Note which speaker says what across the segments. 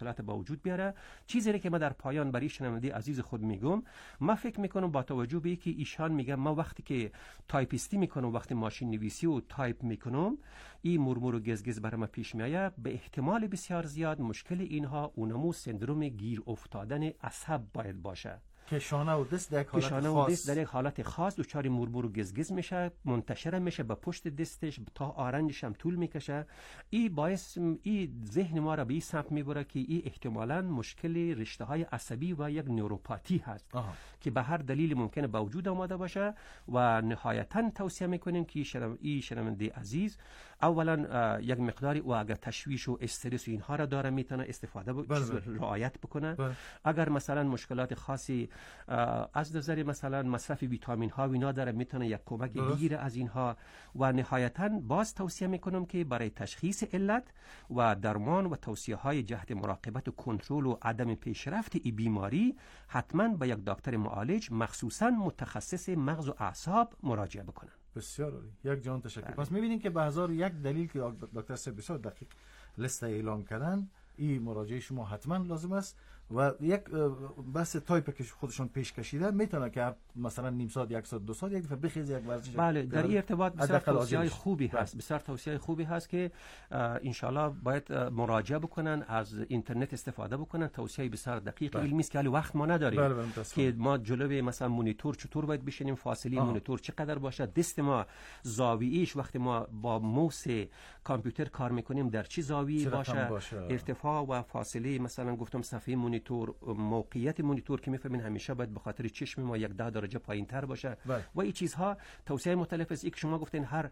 Speaker 1: مشکلات با وجود بیاره. چیزی که من در پایان برای شنونده عزیز خود میگم، من فکر میکنم با توجه به اینکه ایشان میگم ما وقتی که تایپیستی میکنم، وقتی ماشین نویسی و تایپ میکنم، این مرمور و گزگز برای من پیش میآید، به احتمال بسیار زیاد مشکل اینها اونمو سندروم گیر افتادن عصب باید باشه.
Speaker 2: کشانه و دست در
Speaker 1: یک حالت خاص دچار مرمور و گزگز میشه، منتشر میشه به پشت دستش تا آرنجش هم طول میکشه. این باعث ذهن ما را به این سمت میبره که این احتمالاً مشکل رشته های عصبی و یک نوروپاتی هست که به هر دلیل ممکنه به وجود آمده باشه. و نهایتاً توصیه میکنیم که این شنونده عزیز اولا یک مقداری و اگر تشویش و استرس و اینها را داره میتونه استفاده رعایت بکنه. اگر مثلا مشکلات خاصی از نظر مثلا مصرف ویتامین ها و اینا داره، میتونه یک کمک بگیره از اینها. و نهایتاً باز توصیه میکنم که برای تشخیص علت و درمان و توصیه های جهت مراقبت و کنترل و عدم پیشرفت این بیماری حتما به یک دکتر معالج مخصوصاً متخصص مغز و اعصاب مراجعه بکنن.
Speaker 2: بسیار عالی، یک جان تشکر. پس میبینیم که به هزار یک دلیل که دکتر صاحب بسیار دقیق لیست اعلام کردن، این مراجعه شما حتما لازم است. و یک بس تایپ که خودشون پیش کشیده میتونه که مثلا نیم ساعت، یک ساعت، 2 ساعت یک دفعه بخیز یک ورزش.
Speaker 1: بله، در این ارتباط بسیار توصیه خوبی هست، بسیار توصیه خوبی هست که ان شاء الله باید مراجعه بکنن، از اینترنت استفاده بکنن. توصیه بسیار دقیق علمی است که حالی وقت ما نداریم که ما جلوی مثلا مانیتور چطور باید بشینیم، فاصله مانیتور چقدر باشه، دست ما زاویه‌اش وقتی ما با موس کامپیوتر کار میکنیم در چه زاویه‌ای باشه، ارتفاع و فاصله مثلا گفتم صفحه مانیتور، موقعیت مانیتور که میفهمین همیشه باید به خاطر چشم ما 10 درجه پایین‌تر باشه و این چیزها توصیه مختلف است. یک شما گفتین هر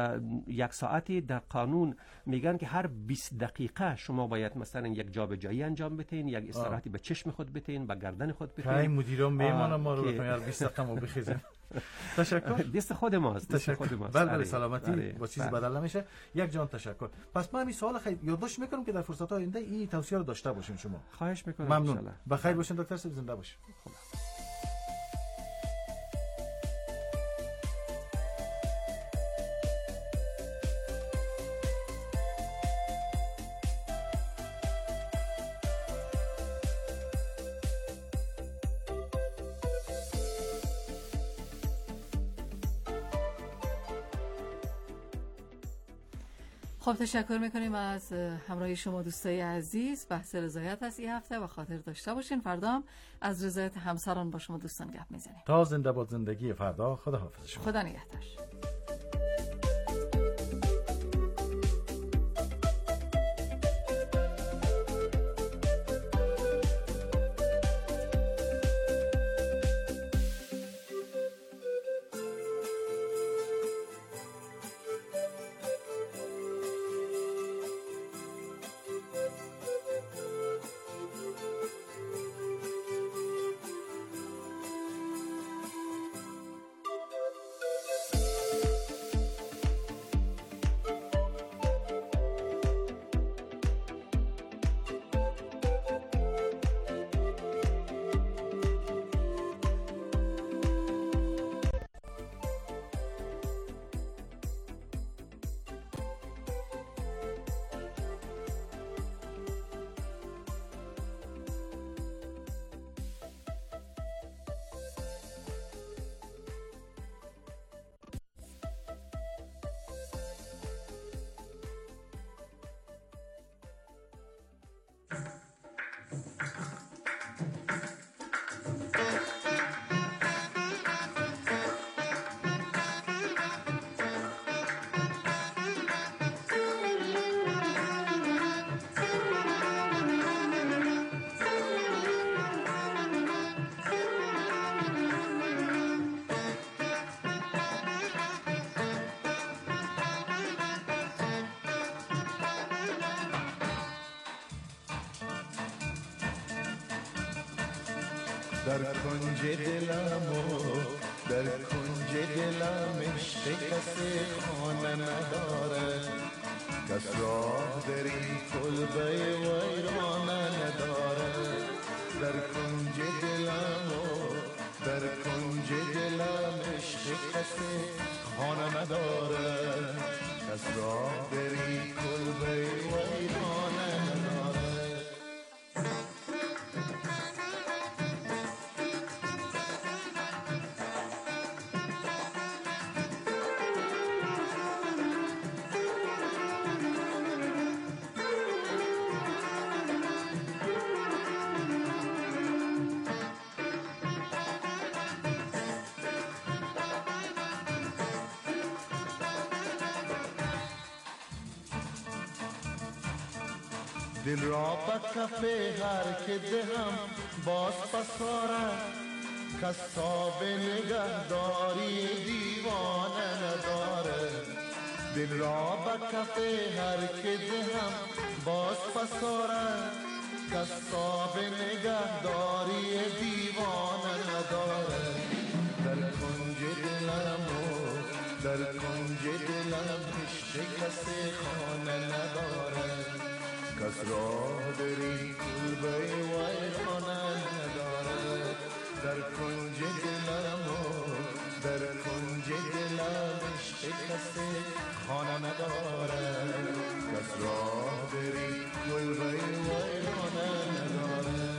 Speaker 1: یک ساعتی در قانون میگن که هر 20 دقیقه شما باید مثلا یک جابجایی انجام بدین، یک استراحتی به چشم خود بدین، به گردن خود بدین.
Speaker 2: خیلی مدیران میمونه ما رو بکنن 20 دقیقه ما بخیزیم. تشکر.
Speaker 1: دست خود ماست، دست خود ماست.
Speaker 2: بله سلامتی با چیزی بدل نمیشه. یک جان تشکر. پس من این سوال خیلی یادداشت میکنم که در فرصت های آینده این توصیه رو داشته باشین شما.
Speaker 1: خواهش میکنم.
Speaker 2: ممنون. بخیر باشین دکتر صاحب، زنده باشین.
Speaker 3: خب تشکر میکنیم از همراهی شما دوستای عزیز. بحث رضایت است این هفته و خاطر داشته باشین فردا هم از رضایت همسران با شما دوستان گپ میزنیم.
Speaker 2: تا زنده باد زندگی فردا. خدا حافظ شما.
Speaker 3: خدا نگهدار.
Speaker 4: در کنج دلم و در کنج دلم عشق کسی خانه نداره، کس راه دری کلبه ویرانه نداره. در کنج دلم و در کنج دلم عشق کسی خانه نداره، کس راه دری کلبه ویرانه نداره. دل را به کف هر که دهم باز پسارد، کسا به نگهداری دیوانه نداره. دل را به کف هر که دهم باز پسارد، کسا به نگهداری دیوانه نداره. در کنج دلم در کنج دلم هیچ کسی خانه نداره، کس راه بری کلبه ویرانه نداره. در کنج دلم در کنج دلم هیچ کسی خانه نداره، کس راه بری کلبه ویرانه نداره.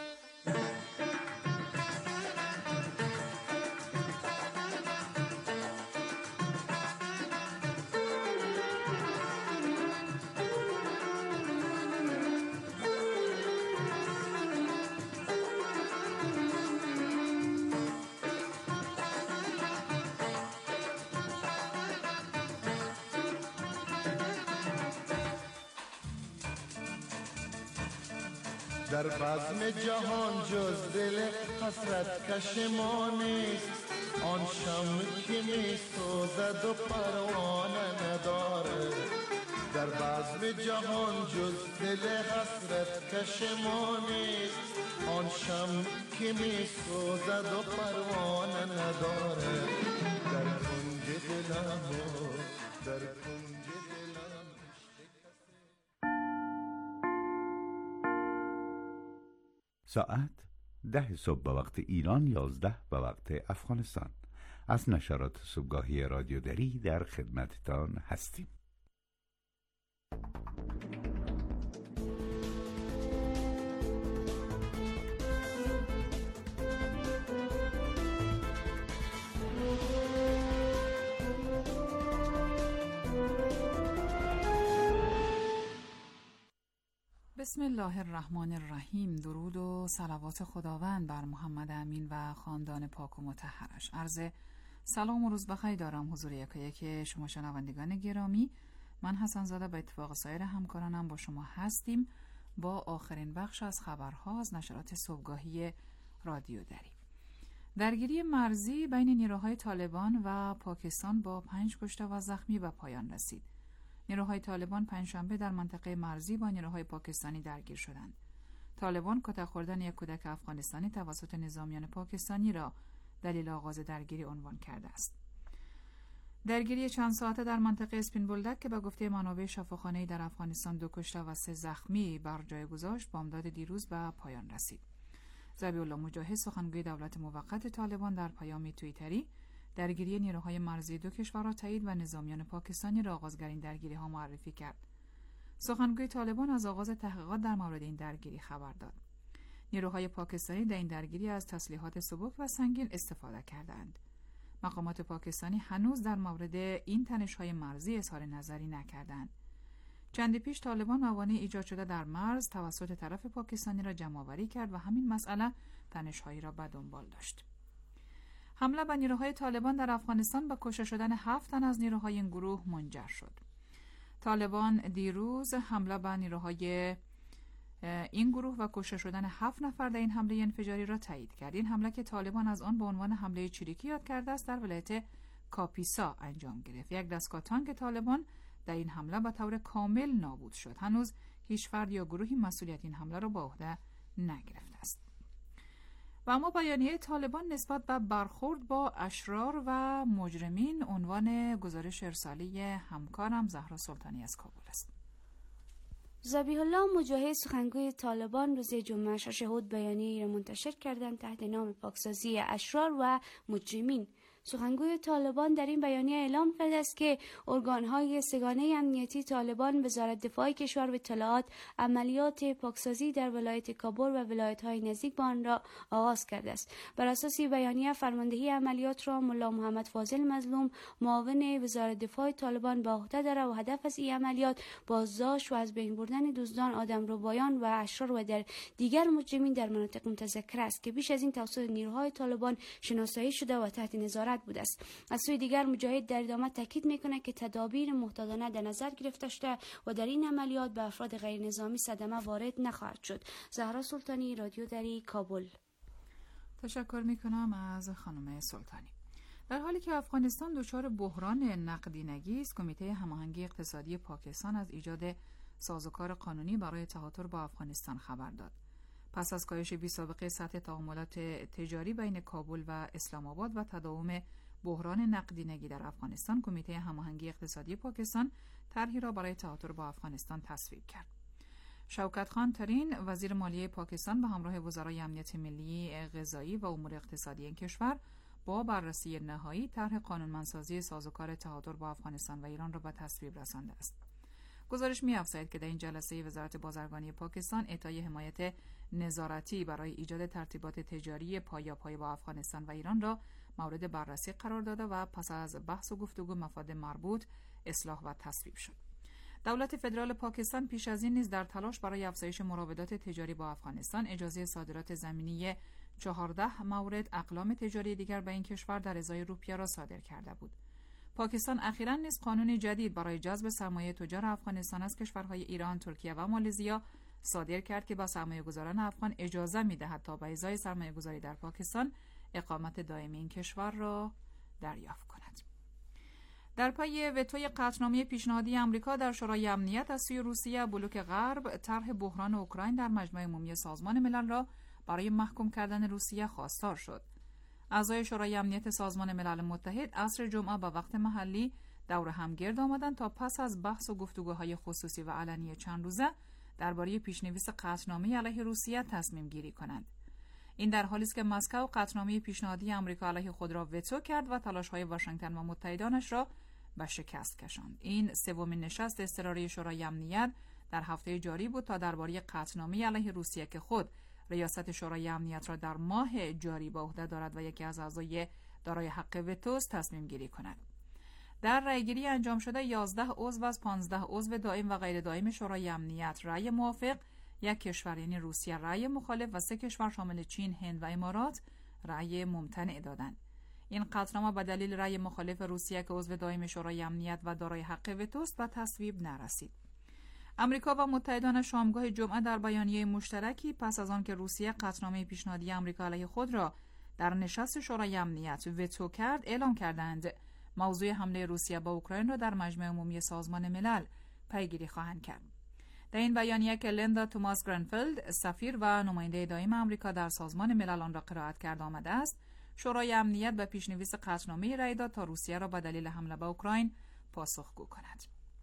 Speaker 4: در بزم جهان جز دل حسرت کش ما نیست، آن شمع که می سوزد و پروانه نداره. در بزم جهان جز دل حسرت کش ما نیست، آن شمع که می سوزد و پروانه نداره. در کنج دلم در کنج دلم.
Speaker 5: ساعت 10 صبح به وقت ایران، 11 به وقت افغانستان. از نشرات صبحگاهی رادیو دری در خدمتتان هستیم.
Speaker 3: بسم الله الرحمن الرحیم. درود و صلوات خداوند بر محمد امین و خاندان پاک و مطهرش. عرض سلام و روز بخیر دارم حضور یکایک شما شنوندگان گرامی. من حسن زاده به اتفاق سایر همکارانم با شما هستیم با آخرین بخش از خبرها از نشرات صبحگاهی رادیو دری. درگیری مرزی بین نیروهای طالبان و پاکستان با 5 کشته و زخمی به پایان رسید. نیروهای طالبان پنجشنبه در منطقه مرزی با نیروهای پاکستانی درگیر شدند. طالبان کتک خوردن یک کودک افغانستانی توسط نظامیان پاکستانی را دلیل آغاز درگیری عنوان کرده است. درگیری چند ساعته در منطقه اسپین بولدک که به گفته منابع شفاخانه‌ای در افغانستان 2 کشته و 3 زخمی بر جای گذاشت، بامداد دیروز به پایان رسید. ذبیح الله مجاهد، سخنگوی دولت موقت طالبان، در پیامی توییتری درگیری نیروهای مرزی 2 کشور را تایید و نظامیان پاکستانی را آغازگر این درگیری‌ها معرفی کرد. سخنگوی طالبان از آغاز تحقیقات در مورد این درگیری خبر داد. نیروهای پاکستانی در این درگیری از تسلیحات سبک و سنگین استفاده کردند. مقامات پاکستانی هنوز در مورد این تنش‌های مرزی اظهار نظری نکردند. چندی پیش طالبان موانع ایجاد شده در مرز توسط طرف پاکستانی را جمع‌آوری کرد و همین مسئله تنش‌هایی را به دنبال داشت. حمله به نیروهای طالبان در افغانستان به کشته شدن 7 تن از نیروهای این گروه منجر شد. طالبان دیروز حمله به نیروهای این گروه و کشته شدن 7 نفر در این حمله انفجاری را تایید کرد. این حمله که طالبان از آن به عنوان حمله چریکی یاد کرده است، در ولایت کاپیسا انجام گرفت. یک دستگاه تانک طالبان در این حمله به طور کامل نابود شد. هنوز هیچ فرد یا گروهی مسئولیت این حمله را به عهده نگرفته است. و اما بیانیه طالبان نسبت به برخورد با اشرار و مجرمین عنوان گزارش ارسالی همکارم زهرا سلطانی از کابل است.
Speaker 6: ذبیح الله مجاهد، سخنگوی طالبان، روز جمعه شهود بیانیه‌ای را منتشر کردند تحت نام پاکسازی اشرار و مجرمین. سخنگوی طالبان در این بیانیه اعلام کرده است که ارگان‌های سگانه امنیتی طالبان وزارت دفاع کشور به اطلاعات عملیات پاکسازی در ولایت کابل و ولایت‌های نزدیک به آن را آغاز کرده است. بر اساس بیانیه فرماندهی عملیات را ملا محمد فاضل مظلوم، معاون وزارت دفاع طالبان، به عهده دارد و هدف از این عملیات بازداشت و از بین بردن دزدان، آدمربایان و اشرار و در دیگر مجرمین در مناطق متذکر است که بیش از این توسط نیروهای طالبان شناسایی شده و تحت نظارت خواهد بود است. از سوی دیگر مجاهد در ادامه تاکید میکنه که تدابیر محتاطانه در نظر گرفته شده و در این عملیات به افراد غیر نظامی صدمه وارد نخواهد شد. زهرا سلطانی، رادیو دری، کابل.
Speaker 3: تشکر میکنم از خانم سلطانی. در حالی که افغانستان دچار بحران نقدینگی است، کمیته هماهنگی اقتصادی پاکستان از ایجاد سازوکار قانونی برای تهاتر با افغانستان خبر داد. پس از کاهش بی‌سابقه سطح تعاملات تجاری بین کابل و اسلام آباد و تداوم بحران نقدینگی در افغانستان، کمیته هماهنگی اقتصادی پاکستان طرحی را برای تهاتر با افغانستان تصویب کرد. شوکت خان ترین وزیر مالیه پاکستان به همراه وزرای امنیت ملی، غذایی و امور اقتصادی این کشور با بررسی نهایی طرح قانونمندسازی سازوکار تهاتر با افغانستان و ایران را به تصویب رسانده است. گزارش می‌افزاید که در این جلسه وزارت بازرگانی پاکستان اعطای حمایت نظارتی برای ایجاد ترتیبات تجاری پایاپای با افغانستان و ایران را مورد بررسی قرار داده و پس از بحث و گفتگو مفاد مربوط اصلاح و تصویب شد. دولت فدرال پاکستان پیش از این نیز در تلاش برای افزایش مراودات تجاری با افغانستان اجازه صادرات زمینی 14 مورد اقلام تجاری دیگر به این کشور در ازای روپیه را صادر کرده بود. پاکستان اخیراً نیز قانون جدید برای جذب سرمایه تجار افغانستان از کشورهای ایران، ترکیه و مالزیا صادر کرد که با سرمایه‌گذاران افغان اجازه می‌دهد تا به ازای سرمایه‌گذاری در پاکستان اقامت دائمی این کشور را دریافت کند. در پی وتوی قطعنامه پیشنهادی آمریکا در شورای امنیت از سوی روسیه، بلوک غرب طرح بحران اوکراین در مجمع عمومی سازمان ملل را برای محکوم کردن روسیه خواستار شد. اعضای شورای امنیت سازمان ملل متحد عصر جمعه به وقت محلی دور هم گرد آمدند تا پس از بحث و گفتگوهای خصوصی و علنی چند روزه درباره پیشنویس قطعنامه علیه روسیه تصمیم گیری کنند. این در حالی است که مسکو قطعنامه پیشنهادی آمریکا علیه خود را وتو کرد و تلاش‌های واشنگتن و متحدانش را به شکست کشاند. این سومین نشست اضطراری شورای امنیت در هفته جاری بود تا درباره قطعنامه علیه روسیه که خود ریاست شورای امنیت را در ماه جاری به عهده دارد و یکی از اعضای دارای حق وتوست تصمیم گیری کند. در رأیگیری انجام شده 11 عضو از 15 عضو دائم و غیر دائم شورای امنیت رأی موافق، یک کشور یعنی روسیه رأی مخالف و 3 کشور شامل چین، هند و امارات رأی ممتنع دادند. این قطعنامه به دلیل رأی مخالف روسیه که عضو دائم شورای امنیت و دارای حق وتوست به تصویب نرسید. آمریکا و متحدان شامگاه جمعه در بیانیه مشترکی پس از آن که روسیه قطعنامه پیشنهادی آمریکا علیه خود را در نشست شورای امنیت وتو کرد، اعلام کردند موضوع حمله روسیه به اوکراین را در مجمع عمومی سازمان ملل پیگیری خواهند کرد. در این بیانیه که لیندا توماس گرنفیلد، سفیر و نماینده دائم آمریکا در سازمان ملل آن را قرائت کرده آمده است، شورای امنیت به پیشنویس قطعنامه رأی داد تا روسیه را به دلیل حمله به اوکراین پاسخگو کند.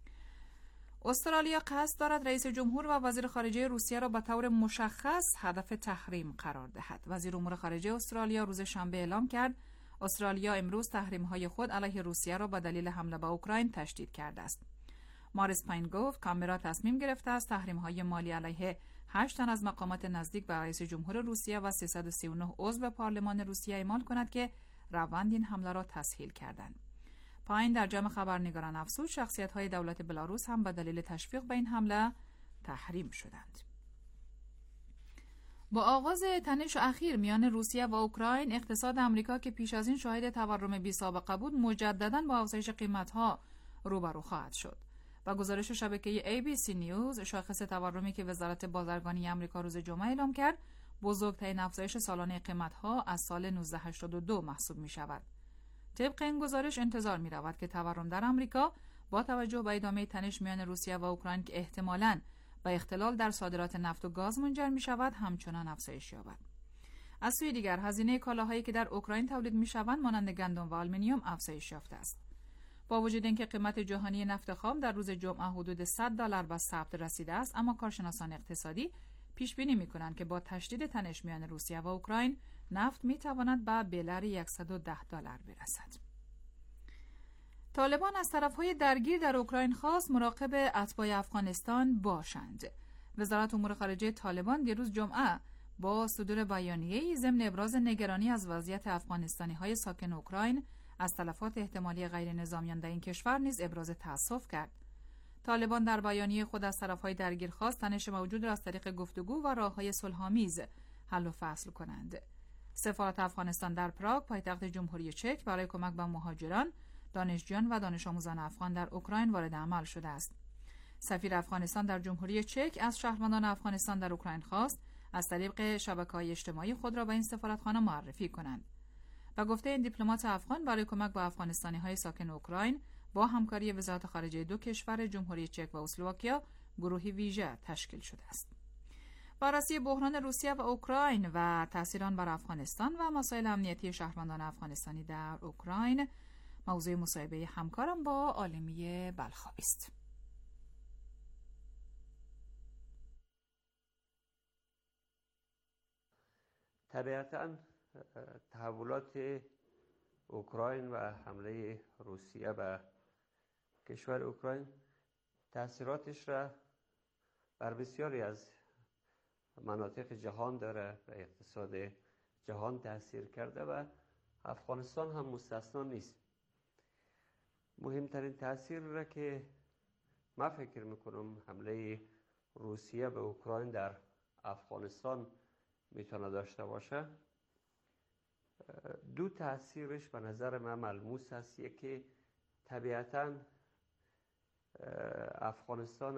Speaker 3: استرالیا قصد دارد رئیس جمهور و وزیر خارجه روسیه را به طور مشخص هدف تحریم قرار دهد. وزیر امور خارجه استرالیا روز شنبه اعلام کرد استرالیا امروز تحریم‌های خود علیه روسیه را به دلیل حمله به اوکراین تشدید کرده است. ماریس پاین گفت کانبرا تصمیم گرفته است تحریم‌های مالی علیه 8 تن از مقامات نزدیک به رئیس جمهور روسیه و 339 عضو پارلمان روسیه اعمال کند که روند این حمله را تسهیل کردند. پاین در جمع خبرنگاران افزود شخصیت‌های دولت بلاروس هم به دلیل تشویق به این حمله تحریم شدند. با آغاز تنش اخیر میان روسیه و اوکراین، اقتصاد آمریکا که پیش از این شاهد تورم بی‌سابقه بود، مجدداً با افزایش قیمت‌ها روبرو خواهد شد. با گزارش شبکه ABC نیوز، شاخص تورمی که وزارت بازرگانی آمریکا روز جمعه اعلام کرد، بزرگترین افزایش سالانه قیمت‌ها از سال 1982 محسوب می‌شود. طبق این گزارش انتظار می‌رود که تورم در آمریکا با توجه به ادامه تنش میان روسیه و اوکراین که احتمالاً به اختلال در صادرات نفت و گاز منجر می‌شود، همچنان افزایش یابد. از سوی دیگر هزینه کالاهایی که در اوکراین تولید می‌شوند مانند گندم و آلومینیوم افزایش یافته است. با وجود اینکه قیمت جهانی نفت خام در روز جمعه حدود $100 به ثبت رسیده است، اما کارشناسان اقتصادی پیش بینی می‌کنند که با تشدید تنش میان روسیه و اوکراین نفت می‌تواند به $110 برسد. طالبان از طرف‌های درگیر در اوکراین خواست مراقب اتباع افغانستان باشند. وزارت امور خارجه طالبان دیروز جمعه با صدور بیانیه‌ای ضمن ابراز نگرانی از وضعیت افغانستانی‌های ساکن اوکراین از تلفات احتمالی غیر نظامیان در این کشور نیز ابراز تأسف کرد. طالبان در بیانیه خود از طرف‌های درگیر خواست تنش موجود را از طریق گفتگو و راه‌های صلح‌آمیز حل و فصل کنند. سفارت افغانستان در پراگ پایتخت جمهوری چک برای کمک به مهاجران، دانشجویان و دانش آموزان افغان در اوکراین وارد عمل شده است. سفیر افغانستان در جمهوری چک از شهروندان افغانستان در اوکراین خواست از طریق شبکه‌های اجتماعی خود را به این سفارتخانه معرفی کنند. به گفته این دیپلمات افغان، برای کمک به افغانستانی‌های ساکن اوکراین با همکاری وزارت خارجه دو کشور جمهوری چک و اسلواکیا گروهی ویژه تشکیل شده است. بررسی بحران روسیه و اوکراین و تأثیر آن بر افغانستان و مسائل امنیتی شهروندان افغانستانی در اوکراین موضوع مصاحبه همکارم با عالمی بلخابی است.
Speaker 7: طبیعتاً تحولات اوکراین و حمله روسیه به کشور اوکراین تأثیراتش را بر بسیاری از مناطق جهان داره و اقتصاد جهان تأثیر کرده و افغانستان هم مستثنا نیست. مهمترین تأثیر را که من فکر میکنم حمله روسیه به اوکراین در افغانستان میتونه داشته باشه، دو تأثیرش به نظر من ملموس است. یکی طبیعتاً افغانستان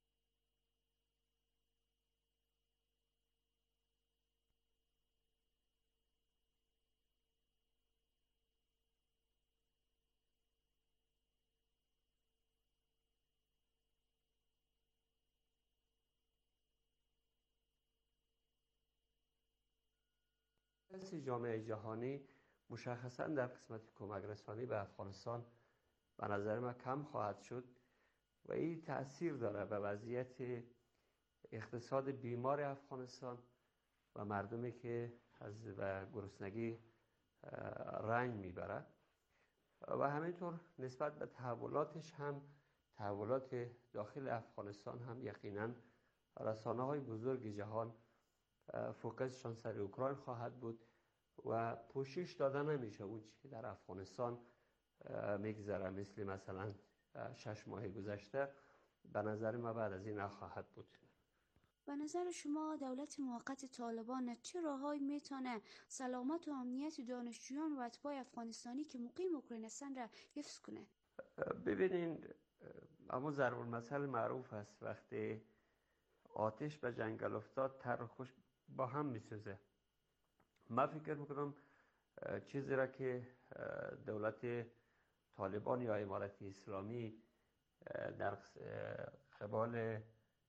Speaker 7: جامعه جهانی مشخصاً در قسمت کمک رسانی به افغانستان به نظر من کم خواهد شد و این تأثیر داره به وضعیت اقتصاد بیمار افغانستان و مردمی که از گرسنگی رنج میبره و همینطور نسبت به تحولاتش هم تحولات داخل افغانستان هم یقیناً رسانه‌های بزرگ جهان فوکسشان سر اوکراین خواهد بود و پوشش داده نمیشه اون چیزی که در افغانستان میگذره، مثلا 6 ماه گذشته به نظر من بعد از این نخواهد بود.
Speaker 6: به نظر شما دولت موقت طالبان چه راههایی میتونه سلامت و امنیت دانشجویان و اتباع افغانستانی که مقیم اوکراین هستن را حفظ کنه؟
Speaker 7: ببینین، اما ضرب المثل معروف است، وقتی آتش به جنگل افتاد تر و خشک با هم میسوزه. من فکر میکنم چیزی را که دولت طالبان یا امارت اسلامی در قبال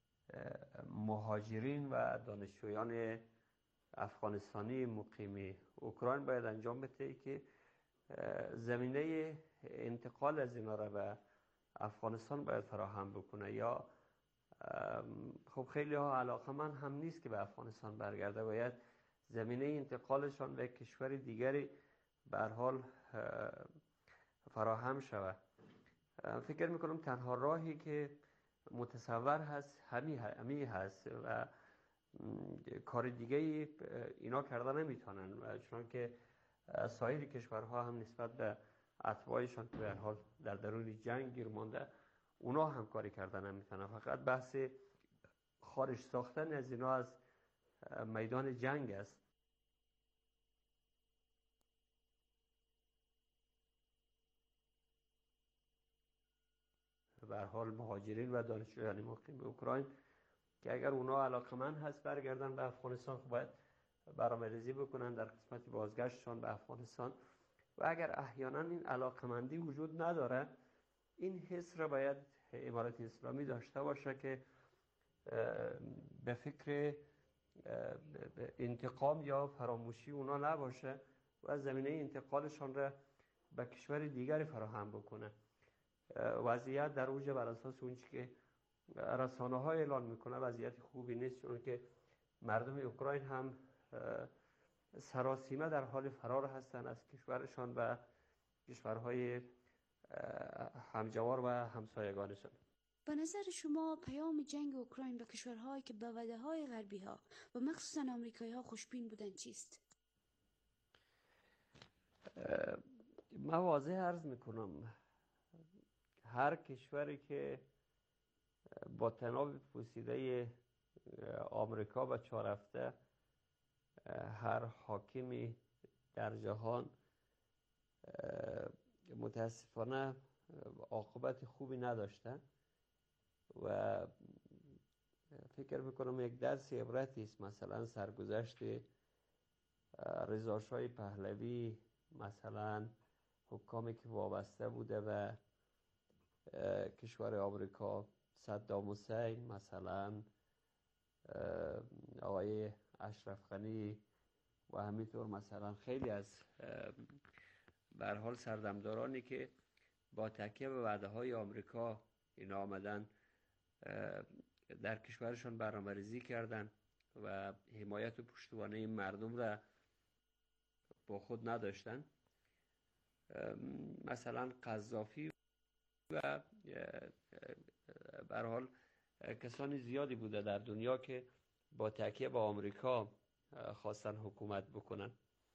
Speaker 7: مهاجرین و دانشجویان افغانستانی مقیم اوکراین باید انجام بده که زمینه انتقال از اینا را به افغانستان باید فراهم بکنه. یا خب خیلی ها علاقمند هم نیست که به افغانستان برگرده، باید زمینه انتقالشان به کشور دیگری به هر حال فراهم شود. فکر میکنم تنها راهی که متصور هست همین هست و کار دیگه اینا کرده نمیتونن، چون که سایر کشورها هم نسبت به اتباعشان که به هر حال در درون جنگ گیر مانده اونا هم کاری کردن نمیتونن. فقط بحث خارج ساختن از اینا از میدان جنگ است. به هر حال مهاجرین و دانشجویان مقیم اوکراین که اگر اونا علاقمند هست برگردن به افغانستان، خب باید برنامه‌ریزی بکنن در قسمت بازگشتشان به افغانستان و اگر احیانا این علاقمندی وجود نداره، این حس را باید امارت اسلامی داشته باشه که به فکر انتقام یا فراموشی اونا نباشه و زمینه انتقالشان را به کشور دیگری فراهم بکنه. وضعیت در اوج بر اساس اون چیزی که رسانه‌ها اعلان میکنه وضعیت خوبی نیست، چون که مردم اوکراین هم سراسیمه در حال فرار هستند از کشورشان و کشورهای همجوار و همسایگانشان.
Speaker 6: به نظر شما پیام جنگ اوکراین به کشورهایی که به وعده‌های غربی‌ها و مخصوصاً آمریکایی‌ها خوشبین بودن چیست؟
Speaker 7: من واضح عرض میکنم هر کشوری که با تناب پوسیده آمریکا و 4 هفته هر حاکمی در جهان متاسفانه عاقبت خوبی نداشتن و فکر میکنم یک درس عبرتی است. مثلا سرگذشت رضا شاه پهلوی، مثلا حکامی که وابسته بوده و کشور آمریکا، صدام حسین، مثلا آقای اشرف غنی و همینطور مثلا خیلی از به هر حال سردمدارانی که با تکیه به وعده های آمریکا اینا آمدن در کشورشان برنامه‌ریزی کردن و حمایت و پشتوانه مردم را با خود نداشتن. مثلا قذافی و به هر حال کسانی زیادی بوده در دنیا که با تکیه به آمریکا خواستن حکومت بکنن.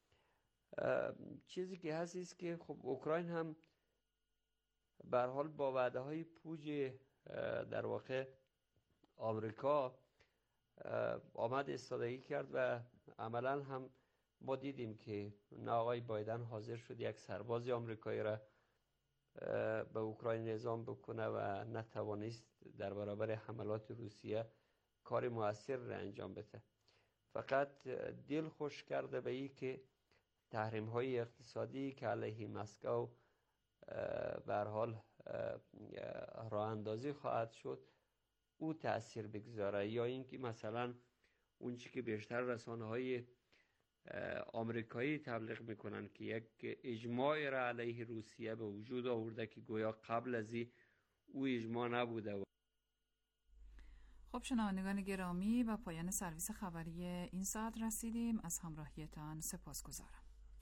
Speaker 7: چیزی که هست است که خب اوکراین هم به هر حال با وعده های پوچ در واقع آمریکا آمد استادگی کرد و عملا هم ما دیدیم که نه آقای بایدن حاضر شد یک سرباز آمریکایی را به اوکراین اعزام بکنه و نتوانست در برابر حملات روسیه کار مؤثر را انجام بده. فقط دل خوش کرده به این که تحریم های اقتصادی که علیه مسکو به هر حال راه اندازی خواهد شد او تأثیر بگذاره، یا اینکه مثلا اون چی که بیشتر رسانه های آمریکایی تبلیغ میکنن که یک اجماع را علیه روسیه به وجود آورده که گویا قبل از او اجماع نبوده.
Speaker 3: خب شنوندگان گرامی، به پایان سرویس خبری این ساعت رسیدیم. از همراهیتان سپاسگزارم.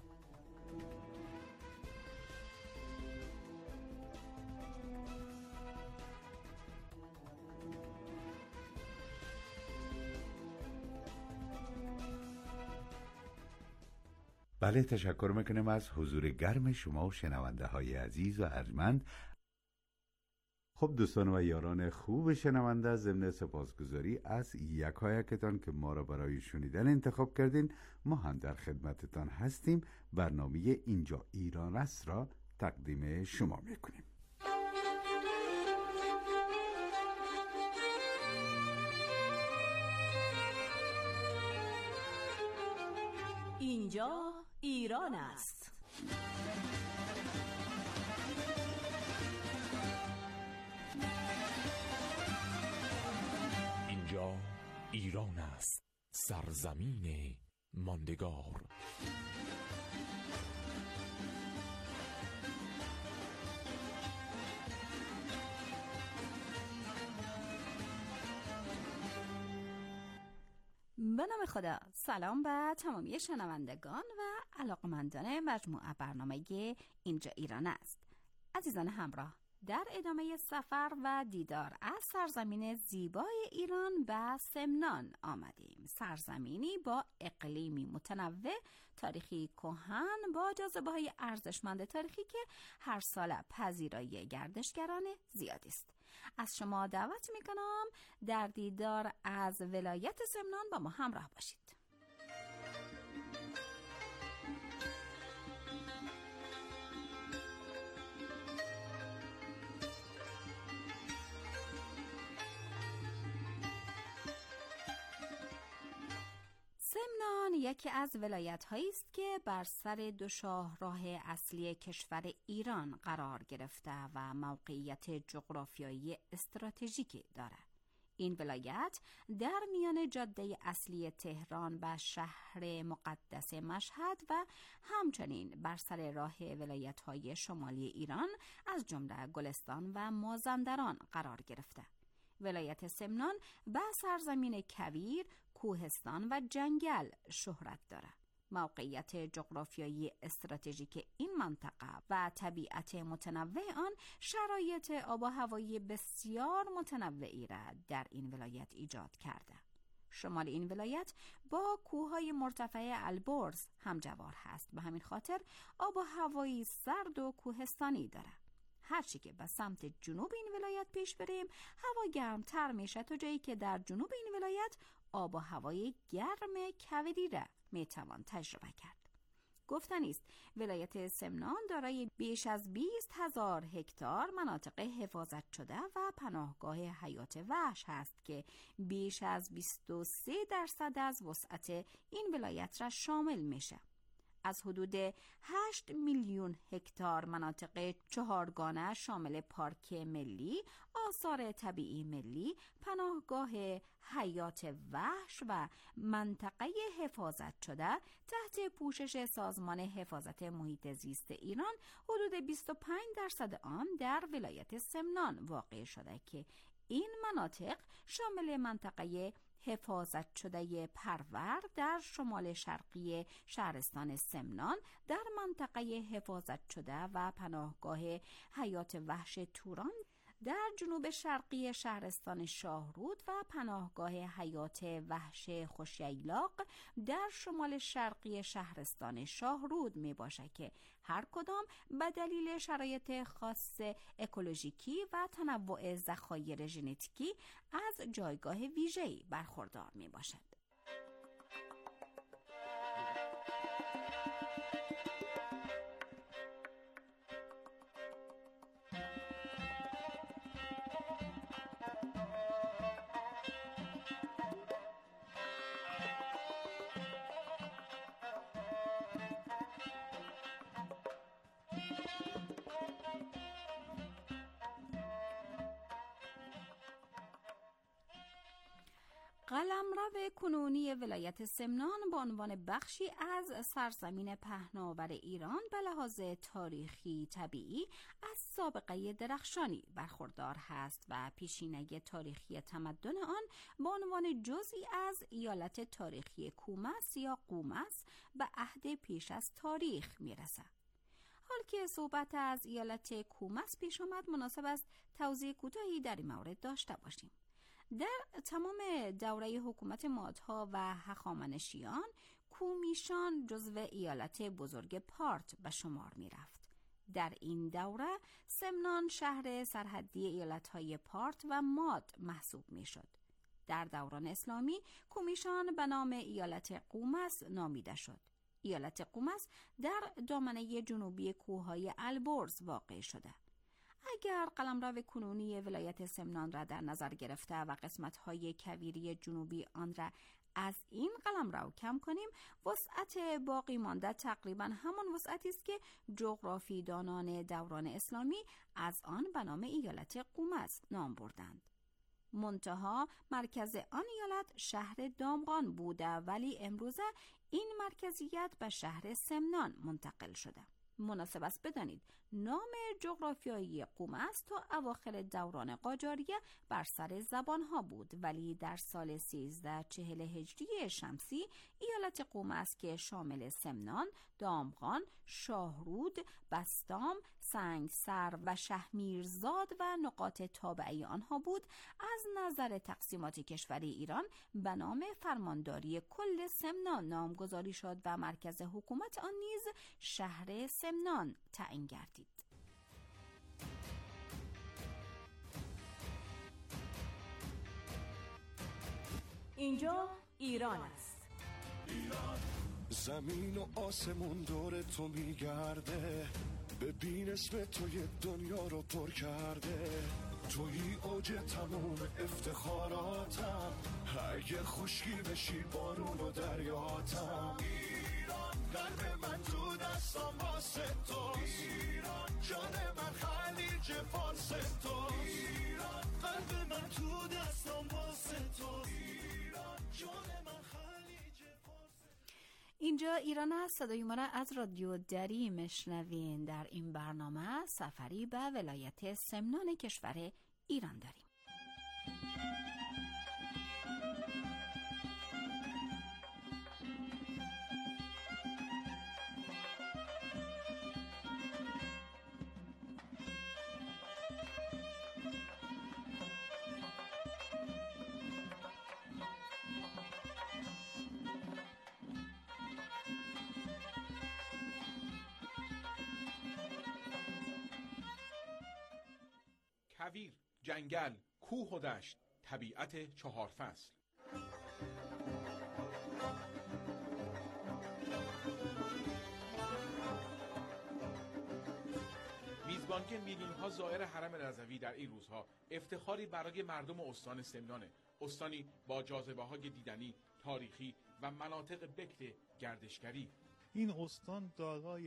Speaker 5: بله، تشکر میکنیم از حضور گرم شما و شنونده های عزیز و ارجمند. خب دوستان و یاران خوب شنونده، ضمن سپاسگزاری از یکایکتان که ما را برای شنیدن انتخاب کردین، ما هم در خدمتتان هستیم. برنامه اینجا ایران است را تقدیم شما میکنیم.
Speaker 8: اینجا ایران است.
Speaker 9: اینجا ایران است، سرزمین ماندگار.
Speaker 10: به نام خدا. سلام به تمامی شنوندگان و علاقمندان مجموعه برنامه اینجا ایران است. عزیزان همراه، در ادامه سفر و دیدار از سرزمین زیبای ایران به سمنان آمدیم. سرزمینی با اقلیمی متنوع، تاریخی کهن با جاذبه‌های ارزشمند تاریخی که هر سال پذیرایی گردشگران زیادی است. از شما دعوت می‌کنم در دیدار از ولایت سمنان با ما همراه باشید. سمنان یکی از ولایت‌هایی است که بر سر دو شاهراه اصلی کشور ایران قرار گرفته و موقعیت جغرافیایی استراتژیکی دارد. این ولایت در میان جاده اصلی تهران و شهر مقدس مشهد و همچنین بر سر راه ولایت‌های شمالی ایران از جمله گلستان و مازندران قرار گرفته. ولایت سمنان به سرزمین کویر، کوهستان و جنگل شهرت دارد. موقعیت جغرافیایی استراتژیک این منطقه و طبیعت متنوع آن شرایط آب و هوایی بسیار متنوعی را در این ولایت ایجاد کرده. شمال این ولایت با کوههای مرتفع البرز همجوار هست، به همین خاطر آب و هوایی سرد و کوهستانی دارد. هرچی که به سمت جنوب این ولایت پیش بریم هوا گرمتر میشه، تا جایی که در جنوب این ولایت آب و هوای گرم کویری را میتوان تجربه کرد. گفتنی است ولایت سمنان دارای بیش از 20,000 هکتار مناطق حفاظت شده و پناهگاه حیات وحش هست که بیش از 23% از وسعت این ولایت را شامل میشه. از حدود 8 میلیون هکتار مناطق چهارگانه شامل پارک ملی، آثار طبیعی ملی، پناهگاه حیات وحش و منطقه حفاظت شده تحت پوشش سازمان حفاظت محیط زیست ایران، حدود 25% آن در ولایت سمنان واقع شده که این مناطق شامل منطقه حفاظت شده پرور در شمال شرقی شهرستان سمنان، در منطقه حفاظت شده و پناهگاه حیات وحش توران در جنوب شرقی شهرستان شاهرود و پناهگاه حیات وحش خوشیلاق در شمال شرقی شهرستان شاهرود می باشه که هر کدام به دلیل شرایط خاص اکولوژیکی و تنوع ذخایر ژنتیکی از جایگاه ویژه‌ای برخوردار می باشد. قلمرو کنونی ولایت سمنان به عنوان بخشی از سرزمین پهناور ایران به لحاظ تاریخی طبیعی از سابقه درخشانی برخوردار هست و پیشینه تاریخی تمدن آن به عنوان جزئی از ایالت تاریخی کومس یا قومس به عهد پیش از تاریخ میرسد. حال که صحبت از ایالت کومس پیش آمد، مناسب است توضیح کوتاهی در این مورد داشته باشیم. در تمام دوره حکومت مادها و هخامنشیان، کومیشان جزو ایالت بزرگ پارت به شمار می رفت. در این دوره سمنان شهر سرحدی ایالتهای پارت و ماد محسوب می شد. در دوران اسلامی کومیشان به نام ایالت قومس نامیده شد. ایالت قومس در دامنه جنوبی کوههای البرز واقع شده. اگر قلمرو کنونی ولایت سمنان را در نظر گرفته و قسمت‌های کویری جنوبی آن را از این قلمرو کم کنیم، وسعت باقی مانده تقریبا همان وسعتی است که جغرافی دانان دوران اسلامی از آن به نام ایالت قومس نام بردند. منتها مرکز آن ایالت شهر دامغان بوده، ولی امروزه این مرکزیت به شهر سمنان منتقل شده. مناسب است بدانید نام جغرافیایی قومس تا اواخر دوران قاجاریه بر سر زبانها بود، ولی در سال 1340 هجری شمسی ایالت قومس که شامل سمنان، دامغان، شاهرود، بستام، سنگسر و شهمیرزاد و نقاط تابعی آنها بود، از نظر تقسیمات کشوری ایران به نام فرمانداری کل سمنان نامگذاری شد و مرکز حکومت آن نیز شهر سمنان تعیین گردید.
Speaker 8: اینجا ایران است.
Speaker 11: ایران زمین و آسمون دور تو میگرده، ببین اسم توی دنیا رو پر کرده، توی اوج تموم افتخاراتم، اگه خشکی بشی بارون و دریاتم. ایران قلب من تو دستم واسه توست، ایران جان من خلیج فارس توست، ایران قلب من تو دستم واسه توست، ایران جان من خلیج فارس.
Speaker 10: اینجا ایران است. صدای ما را از رادیو دری مشنوین. در این برنامه سفری به ولایت سمنان کشور ایران داریم.
Speaker 12: کویر، جنگل، کوه و دشت، طبیعت 4 فصل. میزبانی میلیون‌ها زائر حرم رضوی در این روزها افتخاری برای مردم استان سمنانه. استانی با جاذبه‌های دیدنی، تاریخی و مناطق بکر گردشگری.
Speaker 13: این استان دارای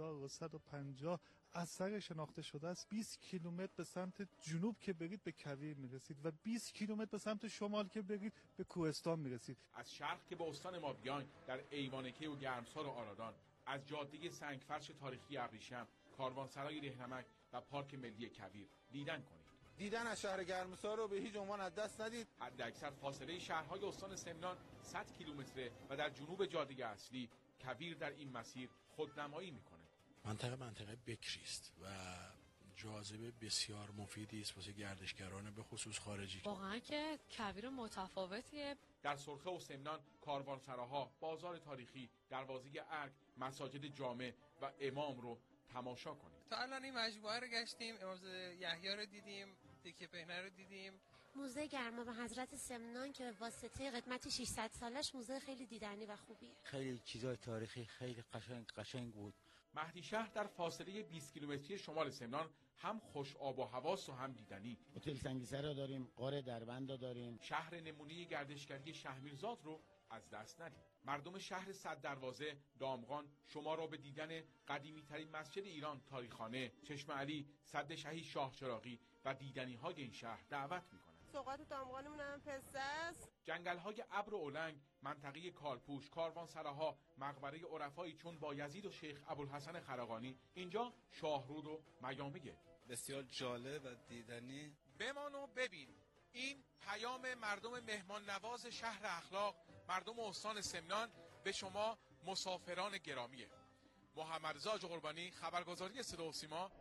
Speaker 13: 1150 اثر شناخته شده است. 20 کیلومتر به سمت جنوب که برید به کویر میرسید و 20 کیلومتر به سمت شمال که برید به کوهستان میرسید.
Speaker 12: از شرق که به استان ما بیاین، در ایوانکه و گرمسار و آرادان، از جاده سنگفرش تاریخی ابریشم، کاروانسرای رهنمک و پارک ملی کویر دیدن کنید.
Speaker 14: دیدن از شهر گرمسار رو به هیچ عنوان از دست ندید.
Speaker 12: حداکثر فاصله شهرهای استان سمنان 100 کیلومتره و در جنوب جاده اصلی کویر در این مسیر خودنمایی میکنه.
Speaker 15: منطقه بکری است و جاذبه بسیار مفیدی است واسه گردشگران به خصوص خارجی.
Speaker 16: واقعا که کویر متفاوتیه.
Speaker 12: در سرخه و سمنان کاروانسراها، بازار تاریخی، دروازه ارگ، مساجد جامع و امام رو تماشا کنید.
Speaker 17: تا الان این مجموعه رو گشتیم، امامزاده یحیی رو دیدیم، تکیه پهنه رو دیدیم،
Speaker 18: موزه گرما حضرت سمنان که به واسطه قدمت 600 سالش موزه خیلی دیدنی و خوبیه.
Speaker 19: خیلی چیزای تاریخی خیلی قشنگ بود.
Speaker 12: مهدی شهر در فاصله 20 کیلومتری شمال سمنان هم خوش آب و هواست و هم دیدنی.
Speaker 19: هتل سنگیسر رو داریم، قاره دربند رو داریم.
Speaker 12: شهر نمونه گردشگری شهرمیرزاد رو از دست ندید. مردم شهر صد دروازه، دامغان شما را به دیدن قدیمی ترین مسجد ایران، تاریخانه، چشم علی، سد شهید شاه چراغی و دیدنی های این شهر دعوت می‌کنند.
Speaker 17: سوغات دامغانمون هم پسته است.
Speaker 12: جنگل‌های ابر و اولنگ، منطقه کالپوش، کاروانسراها، مقبره عرفایی چون بایزید و شیخ ابوالحسن خرقانی، اینجا شاهرود و میامه
Speaker 14: بسیار جالب و دیدنی.
Speaker 12: بمان و ببین. این پیام مردم مهمان نواز شهر اخلاق، مردم استان سمنان به شما مسافران گرامیه. محمد رضا قربانی، خبرگزاری صدا و سیما.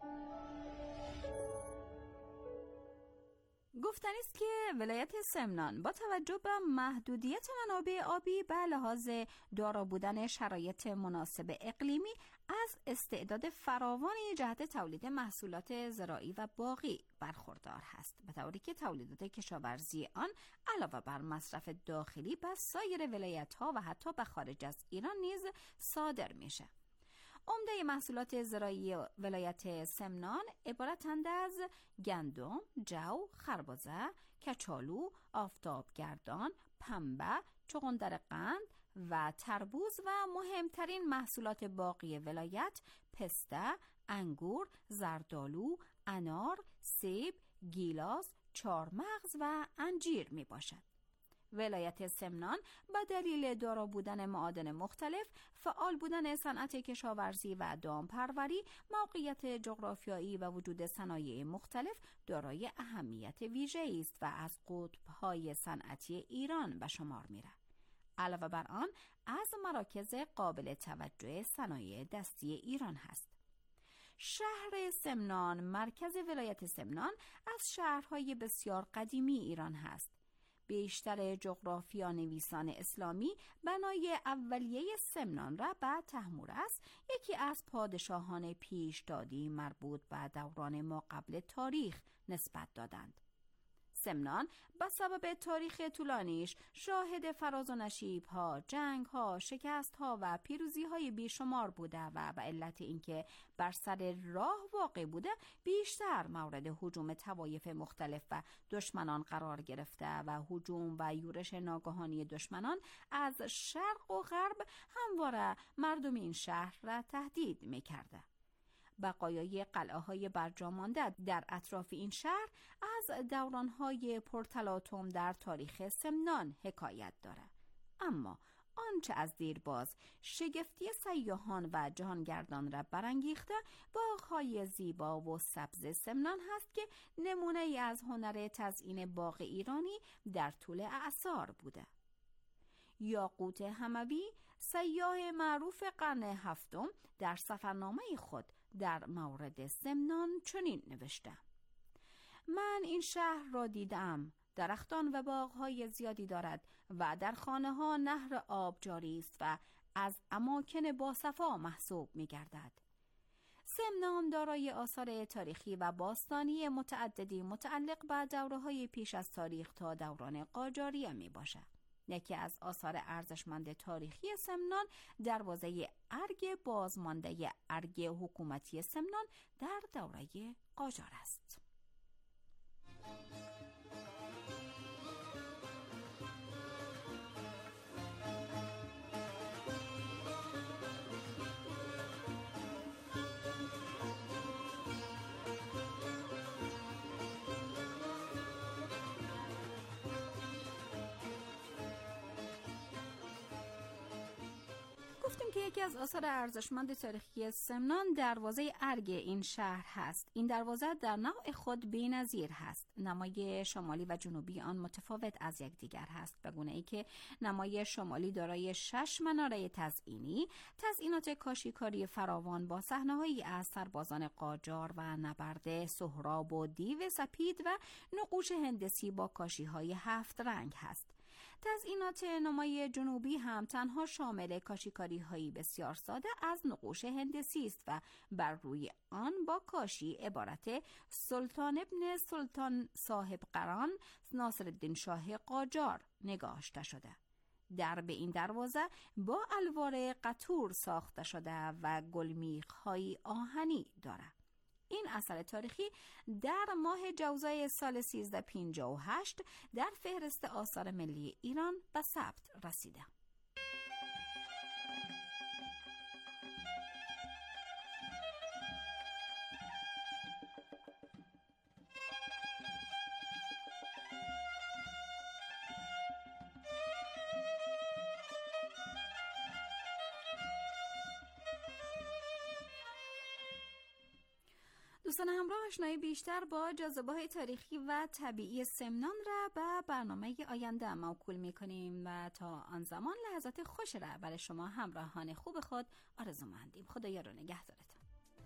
Speaker 10: گفتنی است که ولایت سمنان با توجه به محدودیت منابع آبی به لحاظ دارا بودن شرایط مناسب اقلیمی از استعداد فراوانی جهت تولید محصولات زراعی و باغی برخوردار است، به طوری که تولیدات کشاورزی آن علاوه بر مصرف داخلی به سایر ولایت‌ها و حتی به خارج از ایران نیز صادر میشه. عمده محصولات زراعی ولایت سمنان عبارتند از گندم، جو، خربزه، کچالو، آفتابگردان، پنبه، چغندر قند و تربوز و مهمترین محصولات باغی ولایت پسته، انگور، زردآلو، انار، سیب، گیلاس، چارمغز و انجیر می باشد. ولایت سمنان با دلیل دارا بودن معادن مختلف، فعال بودن صنعت کشاورزی و دامپروری، موقعیت جغرافیایی و وجود صنایع مختلف دارای اهمیت ویژه‌ای است و از قطب‌های صنعتی ایران به شمار می‌رود. علاوه بر آن از مراکز قابل توجه صنایع دستی ایران هست. شهر سمنان مرکز ولایت سمنان از شهرهای بسیار قدیمی ایران هست. بیشتر جغرافیانویسان اسلامی بنای اولیه سمنان را به تحمورس، یکی از پادشاهان پیشدادی مربوط به دوران ما قبل تاریخ، نسبت دادند. سمنان به سبب تاریخ طولانیش شاهد فراز و نشیب‌ها، جنگ‌ها، شکست‌ها و پیروزی‌های بیشمار بوده و به علت اینکه بر سر راه واقع بوده بیشتر مورد هجوم طوایف مختلف و دشمنان قرار گرفته و هجوم و یورش ناگهانی دشمنان از شرق و غرب همواره مردم این شهر را تهدید می‌کرده. بقایای قلعه‌های برجامانده در اطراف این شهر از دوران‌های پرتلاطم در تاریخ سمنان حکایت دارد. اما آنچه از دیرباز شگفتی سیاحان و جهانگردان را برانگیخته، باغ‌های زیبا و سبز سمنان هست که نمونه ای از هنر تزیین باغ ایرانی در طول اعصار بوده. یاقوت حموی، سیاح معروف قرن هفتم، در سفرنامه خود در مورد سمنان چنین نوشته: من این شهر را دیدم، درختان و باغ‌های زیادی دارد و در خانه‌ها نهر آب جاری است و از اماکن باصفا محسوب می‌گردد. سمنان دارای آثار تاریخی و باستانی متعددی متعلق به دوره‌های پیش از تاریخ تا دوران قاجاریه می باشد. یکی از آثار ارزشمند تاریخی سمنان دروازه ارگ بازمانده ارگ حکومتی سمنان در دوره قاجار است. گفتیم که یکی از آثار ارزشمند تاریخی سمنان دروازه ارگ این شهر هست. این دروازه در نوع خود بی‌نظیر هست. نمای شمالی و جنوبی آن متفاوت از یکدیگر هست، به گونه ای که نمای شمالی دارای 6 مناره تزئینی، تزئینات کاشیکاری فراوان با صحنه‌هایی از سربازان قاجار و نبرد سهراب و دیو سپید و نقوش هندسی با کاشی‌های 7 رنگ هست. تزئینات نمای جنوبی هم تنها شامل کاشیکاری‌هایی بسیار ساده از نقوش هندسی است و بر روی آن با کاشی عبارت سلطان ابن سلطان صاحب قران ناصرالدین شاه قاجار نگاشته شده. درب این دروازه با الوار قطور ساخته شده و گلمیخ‌های آهنی دارد. این اثر تاریخی در ماه جوزای سال 1358 در فهرست آثار ملی ایران به ثبت رسیده. دوستان همراه، آشنایی بیشتر با جاذبه‌های تاریخی و طبیعی سمنان را به برنامه آینده موکول می‌کنیم و تا آن زمان لحظات خوش را برای شما همراهان خوب خود آرزو مندیم. خدایا رو نگهدارتون.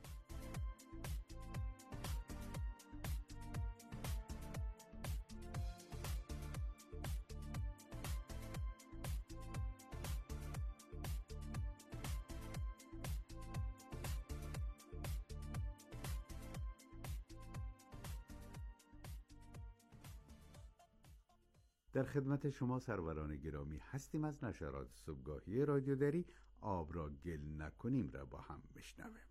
Speaker 5: در خدمت شما سروران گرامی هستیم. از نشرات صبحگاهی رادیو دری آب را گل نکنیم را با هم بشنویم.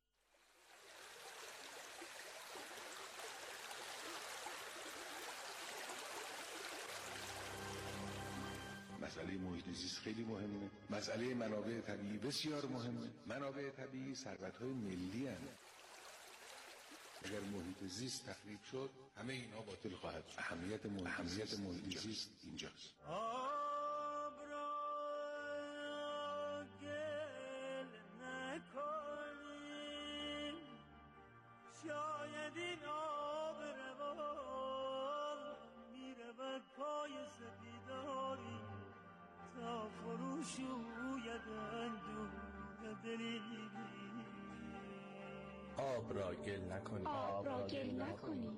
Speaker 20: مسئله محیط زیست خیلی مهمه. مسئله منابع طبیعی بسیار مهمه. منابع طبیعی ثروت‌های ملی هستند. اگر محیط زیست تخریب شد همه اینا باطل خواهد شد. اهمیت محیط زیست اینجاست.
Speaker 21: آب را گل نکنیم، شاید این آب روان میرود پای سپیداری تا فروشوید اندوه دلی.
Speaker 22: آب را گل نکنی.
Speaker 23: آب را گل نکنی.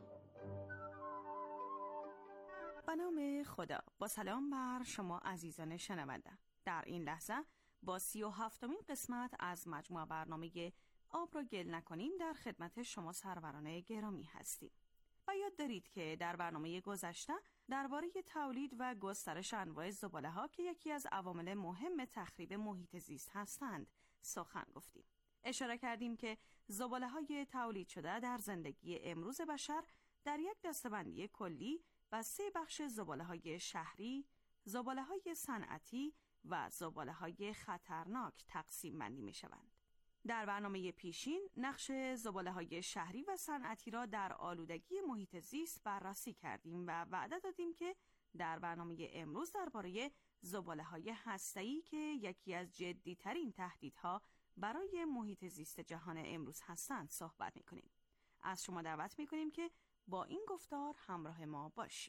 Speaker 24: به نام خدا. با سلام بر شما عزیزان شنونده. در این لحظه با 37مین قسمت از مجموعه برنامه آب را گل نکنیم در خدمت شما سروران گرامی هستیم. و یاد دارید که در برنامه گذشته درباره تولید و گسترش انواع زباله‌ها که یکی از عوامل مهم تخریب محیط زیست هستند سخن گفتیم. اشاره کردیم که زباله‌های تولید شده در زندگی امروز بشر در یک دسته‌بندی کلی و 3 بخش زباله‌های شهری، زباله‌های صنعتی و زباله‌های خطرناک تقسیم بندی می‌شوند. در برنامه پیشین نقش زباله‌های شهری و صنعتی را در آلودگی محیط زیست بررسی کردیم و وعده دادیم که در برنامه امروز درباره زباله‌های هسته‌ای که یکی از جدی‌ترین تهدیدها برای محیط زیست جهان امروز هستند صحبت می‌کنیم. از شما دعوت می‌کنیم که با این گفتار همراه ما باشید.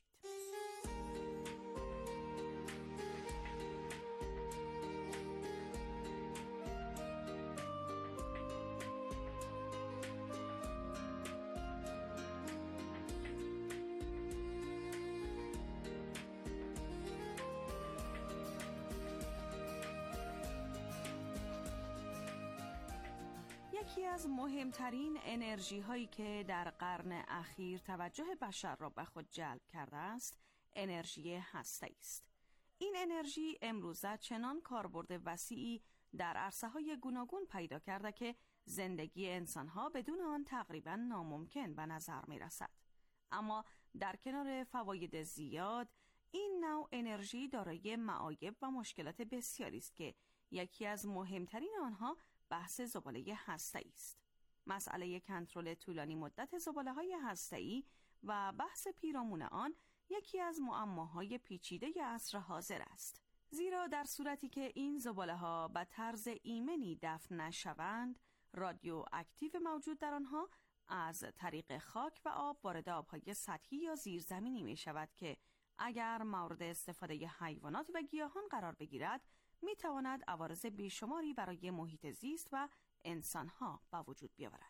Speaker 24: یکی از مهمترین انرژی هایی که در قرن اخیر توجه بشر را به خود جلب کرده است، انرژی هسته‌ای است. این انرژی امروزه چنان کاربرد وسیعی در عرصه‌های گوناگون پیدا کرده که زندگی انسان‌ها بدون آن تقریباً ناممکن به نظر می‌رسد. اما در کنار فواید زیاد، این نوع انرژی دارای معایب و مشکلات بسیاری است که یکی از مهمترین آنها بحث زباله هسته‌ای است. مسئله کنترل طولانی مدت زباله‌های هسته‌ای و بحث پیرامون آن یکی از معماهای پیچیده عصر حاضر است. زیرا در صورتی که این زباله‌ها به طرز ایمنی دفن نشوند، رادیواکتیو موجود در آنها از طریق خاک و آب وارد آب‌های سطحی یا زیرزمینی می‌شود که اگر مورد استفاده حیوانات و گیاهان قرار بگیرد، می‌تواند عوارض بیشماری برای محیط زیست و انسان‌ها به وجود بیاورد.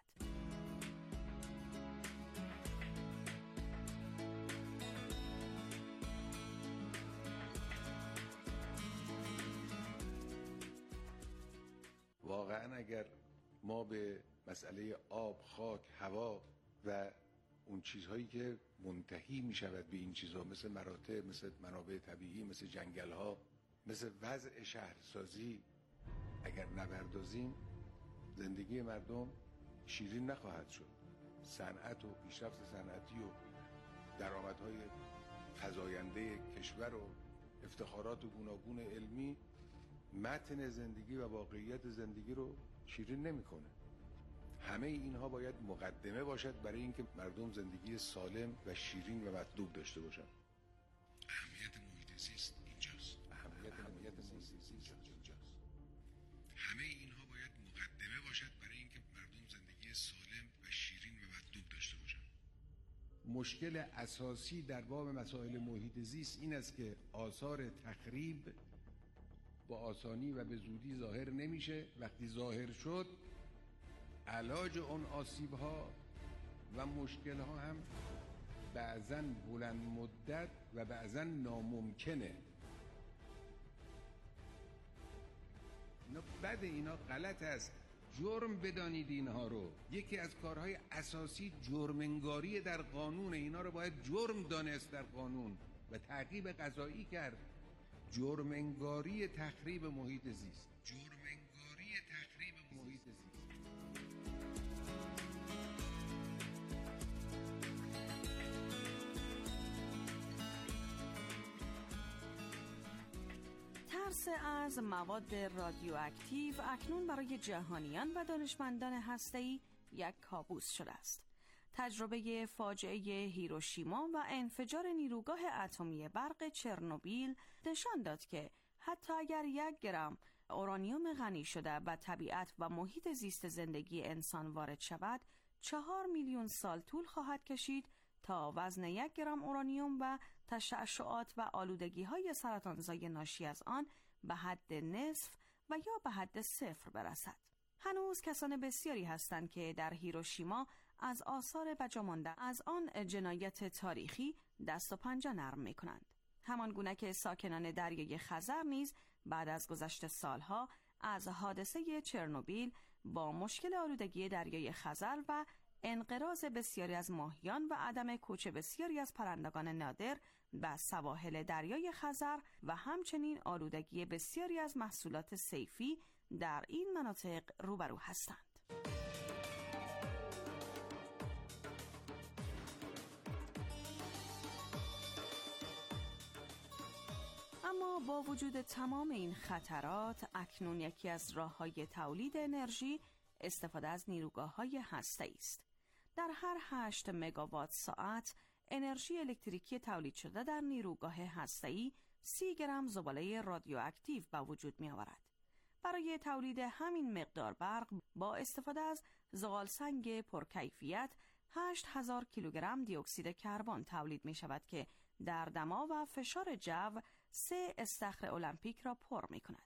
Speaker 20: واقعا اگر ما به مسئله آب، خاک، هوا و اون چیزهایی که منتهی می شود به این چیزها، مثل مراتع، مثل منابع طبیعی، مثل جنگل‌ها، مثل وضع شهرسازی، اگر نپردازیم، زندگی مردم شیرین نخواهد شد. صنعت و پیشرفت صنعتی و درآمدهای فزاینده کشور و افتخارات و گوناگون علمی متن زندگی و واقعیت زندگی رو شیرین نمی‌کنه. همه اینها باید مقدمه باشد برای اینکه مردم زندگی سالم و شیرین و مطلوب داشته باشند. اهمیت محیط زیست اینجاست. همه اینها باید مقدمه باشد برای اینکه مردم زندگی سالم و شیرین و مطلوب داشته باشند. مشکل اساسی در باب مسائل محیط زیست این است که آثار تخریب با آسانی و به زودی ظاهر نمیشه. وقتی ظاهر شد، علاج اون آسیب‌ها و مشکل‌ها هم بعضاً بلند مدت و بعضاً ناممکنه. اینا بد، اینا غلط است. جرم بدانید اینها رو. یکی از کارهای اساسی جرم‌انگاری در قانون، اینا رو باید جرم دانست در قانون و تعقیب قضایی کرد. جرم‌انگاری تخریب محیط زیست. جرم‌انگاری تخریب محیط زیست.
Speaker 24: ترس از مواد رادیواکتیو اکنون برای جهانیان و دانشمندان هسته‌ای یک کابوس شده است. تجربه فاجعه هیروشیما و انفجار نیروگاه اتمی برق چرنوبیل نشان داد که حتی اگر 1 گرم اورانیوم غنی شده به طبیعت و محیط زیست زندگی انسان وارد شود، 4 میلیون سال طول خواهد کشید تا وزن 1 گرم اورانیوم و تشعشعات و آلودگی‌های سرطانزای ناشی از آن به حد نصف و یا به حد 0 برسد. هنوز کسان بسیاری هستند که در هیروشیما از آثار بجامانده از آن جنایت تاریخی دست و پنجه نرم می‌کنند. همان گونه که ساکنان دریای خزر نیز بعد از گذشت سالها از حادثه چرنوبیل با مشکل آلودگی دریای خزر و انقراض بسیاری از ماهیان و عدم کوچ بسیاری از پرندگان نادر به سواحل دریای خزر و همچنین آلودگی بسیاری از محصولات صیفی در این مناطق روبرو هستند. اما با وجود تمام این خطرات، اکنون یکی از راه‌های تولید انرژی استفاده از نیروگاه‌های هسته‌ای است. در هر 8 مگاوات ساعت انرژی الکتریکی تولید شده در نیروگاه هسته‌ای 30 گرم زباله رادیواکتیو به وجود می‌آورد. برای تولید همین مقدار برق با استفاده از زغالسنگ پرکیفیت 8000 کیلوگرم دی اکسید کربن تولید می‌شود که در دما و فشار جو 3 استخر المپیک را پر می‌کند.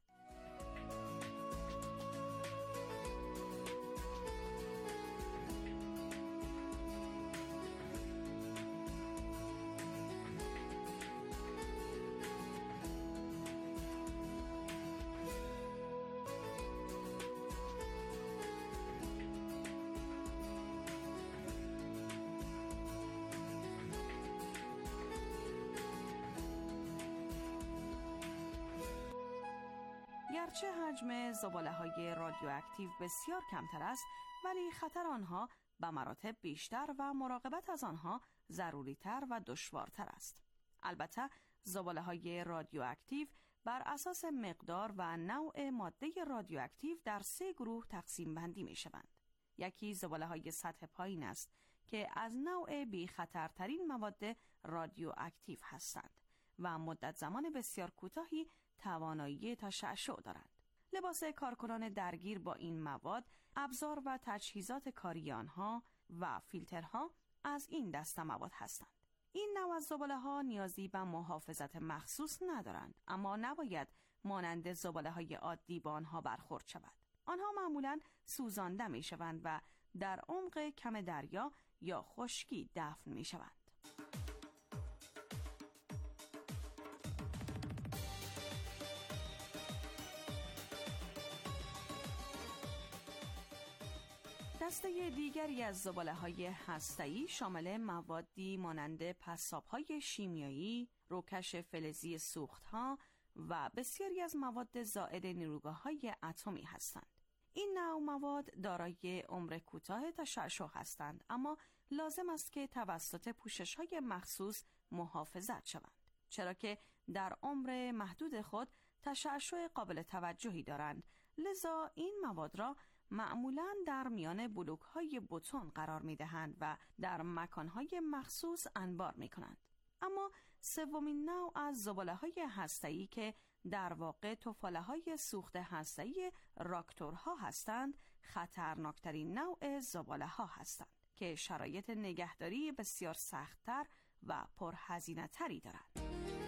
Speaker 24: گرچه حجم زباله‌های رادیواکتیو بسیار کمتر است، ولی خطر آنها به مراتب بیشتر و مراقبت از آنها ضروری‌تر و دشوارتر است. البته زباله‌های رادیواکتیو بر اساس مقدار و نوع ماده رادیواکتیو در 3 گروه تقسیم بندی می‌شوند. یکی زباله‌های سطح پایین است که از نوع بی خطرترین مواد رادیواکتیو هستند و مدت زمان بسیار کوتاهی توانایی تشعشع دارند. لباس کارکنان درگیر با این مواد، ابزار و تجهیزات کاری آنها و فیلترها از این دسته مواد هستند. این نوع از زباله‌ها نیازی به محافظت مخصوص ندارند، اما نباید مانند زباله‌های عادی با آنها برخورد شود. آنها معمولاً سوزانده می‌شوند و در عمق کم دریا یا خشکی دفن می‌شوند. دسته دیگری از زباله‌های هسته‌ای شامل موادی مانند پساب‌های شیمیایی، روکش فلزی سوخت‌ها و بسیاری از مواد زائد نیروگاه‌های اتمی هستند. این نوع مواد دارای عمر کوتاه تشعشع هستند، اما لازم است که توسط پوشش‌های مخصوص محافظت شوند، چرا که در عمر محدود خود تشعشع قابل توجهی دارند. لذا این مواد را معمولاً در میان بلوک‌های بتون قرار می‌دهند و در مکان‌های مخصوص انبار می‌کنند. اما سومین نوع از زباله‌های هسته‌ای که در واقع تفاله‌های سوخت هسته‌ای راکتورها هستند، خطرناکترین نوع زباله‌ها هستند که شرایط نگهداری بسیار سخت‌تر و پرهزینه‌تری دارند.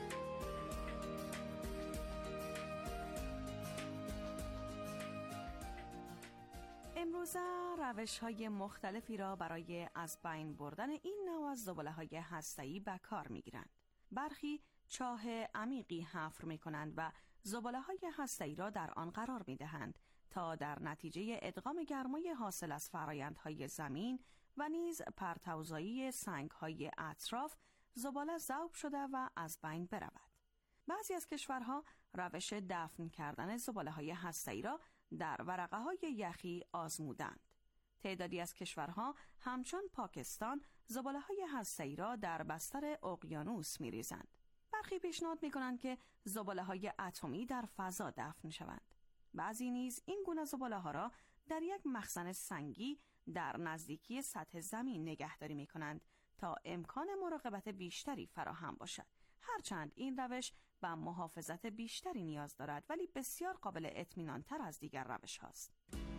Speaker 24: امروزه روش‌های مختلفی را برای از بین بردن این نوع از زباله‌های هسته‌ای به کار می‌گیرند. برخی چاه عمیقی حفر می‌کنند و زباله‌های هسته‌ای را در آن قرار می‌دهند تا در نتیجه ادغام گرمای حاصل از فرآیندهای زمین و نیز پرتوزایی سنگ‌های اطراف زباله ذوب شده و از بین برود. بعضی از کشورها روش دفن کردن زباله‌های هسته‌ای را در ورقه‌های یخی آزمودند. تعدادی از کشورها همچون پاکستان زباله‌های هسته‌ای را در بستر اقیانوس می‌ریزند. برخی پیشنهاد می‌کنند که زباله‌های اتمی در فضا دفن شوند. بعضی نیز این گونه زباله‌ها را در یک مخزن سنگی در نزدیکی سطح زمین نگهداری می‌کنند تا امکان مراقبت بیشتری فراهم باشد. هرچند این روش به محافظت بیشتری نیاز دارد، ولی بسیار قابل اطمینان‌تر از دیگر روش هاست.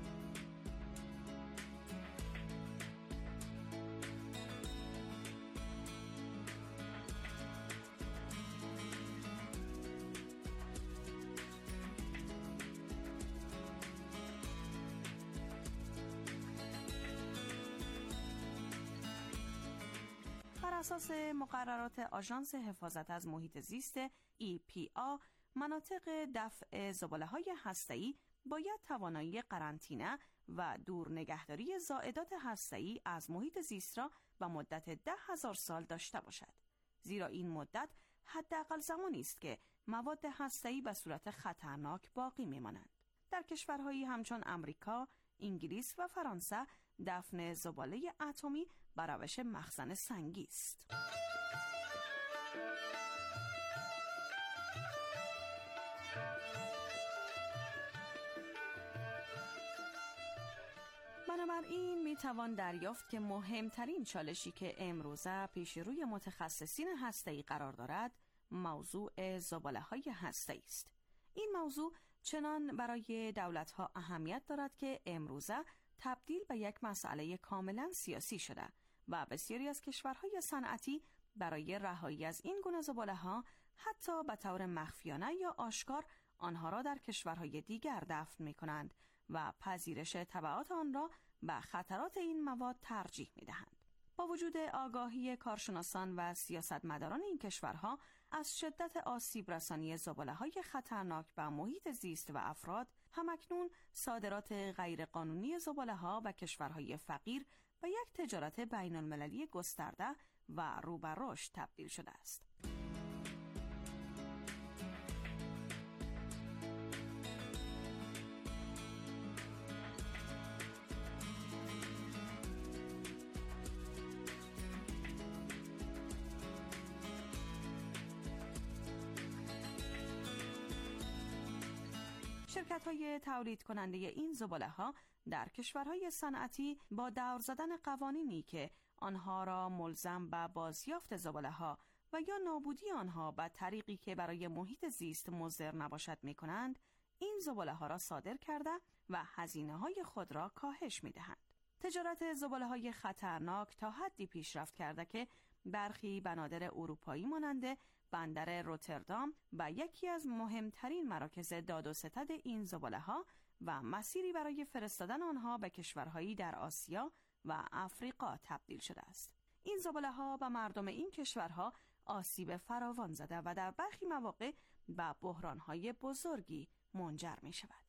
Speaker 24: بر اساس مقررات آژانس حفاظت از محیط زیست EPA، مناطق دفع زباله‌های هسته‌ای باید توانایی قرنطینه و دور نگهداری زائدات هسته‌ای از محیط زیست را به مدت 10,000 سال داشته باشد، زیرا این مدت حداقل زمانی است که مواد هسته‌ای به صورت خطرناک باقی می‌مانند. در کشورهایی همچون امریکا، انگلیس و فرانسه دفن زباله اتمی بر روش مخزن سنگی است. بنابراین میتوان دریافت که مهمترین چالشی که امروزه پیش روی متخصصین هسته‌ای قرار دارد موضوع زباله‌های هسته‌ای است. این موضوع چنان برای دولت‌ها اهمیت دارد که امروزه تبدیل به یک مسئله کاملا سیاسی شده و بسیاری از کشورهای صنعتی برای رهایی از این گونه زباله‌ها حتی به طور مخفیانه یا آشکار آنها را در کشورهای دیگر دفن می‌کنند و پذیرش تبعات آن را به خطرات این مواد ترجیح می‌دهند. با وجود آگاهی کارشناسان و سیاستمداران این کشورها از شدت آسیب رسانی زباله‌های خطرناک به محیط زیست و افراد، همکنون صادرات غیرقانونی زباله‌ها به کشورهای فقیر به یک تجارت بین‌المللی گسترده و رو به رشد تبدیل شده است. شرکت‌های تولید کننده این زباله‌ها در کشورهای صنعتی با دور زدن قوانینی که آنها را ملزم به بازیافت زباله‌ها و یا نابودی آنها به طریقی که برای محیط زیست مضر نباشد می‌کنند، این زباله‌ها را صادر کرده و هزینه‌های خود را کاهش می‌دهند. تجارت زباله‌های خطرناک تا حدی پیشرفت کرده که برخی بنادر اروپایی مانند بندر روتردام و یکی از مهمترین مراکز داد و ستد این زباله‌ها و مسیری برای فرستادن آنها به کشورهایی در آسیا و افریقا تبدیل شده است. این زباله‌ها به مردم این کشورها آسیب فراوان زده و در برخی مواقع به بحران‌های بزرگی منجر می‌شود.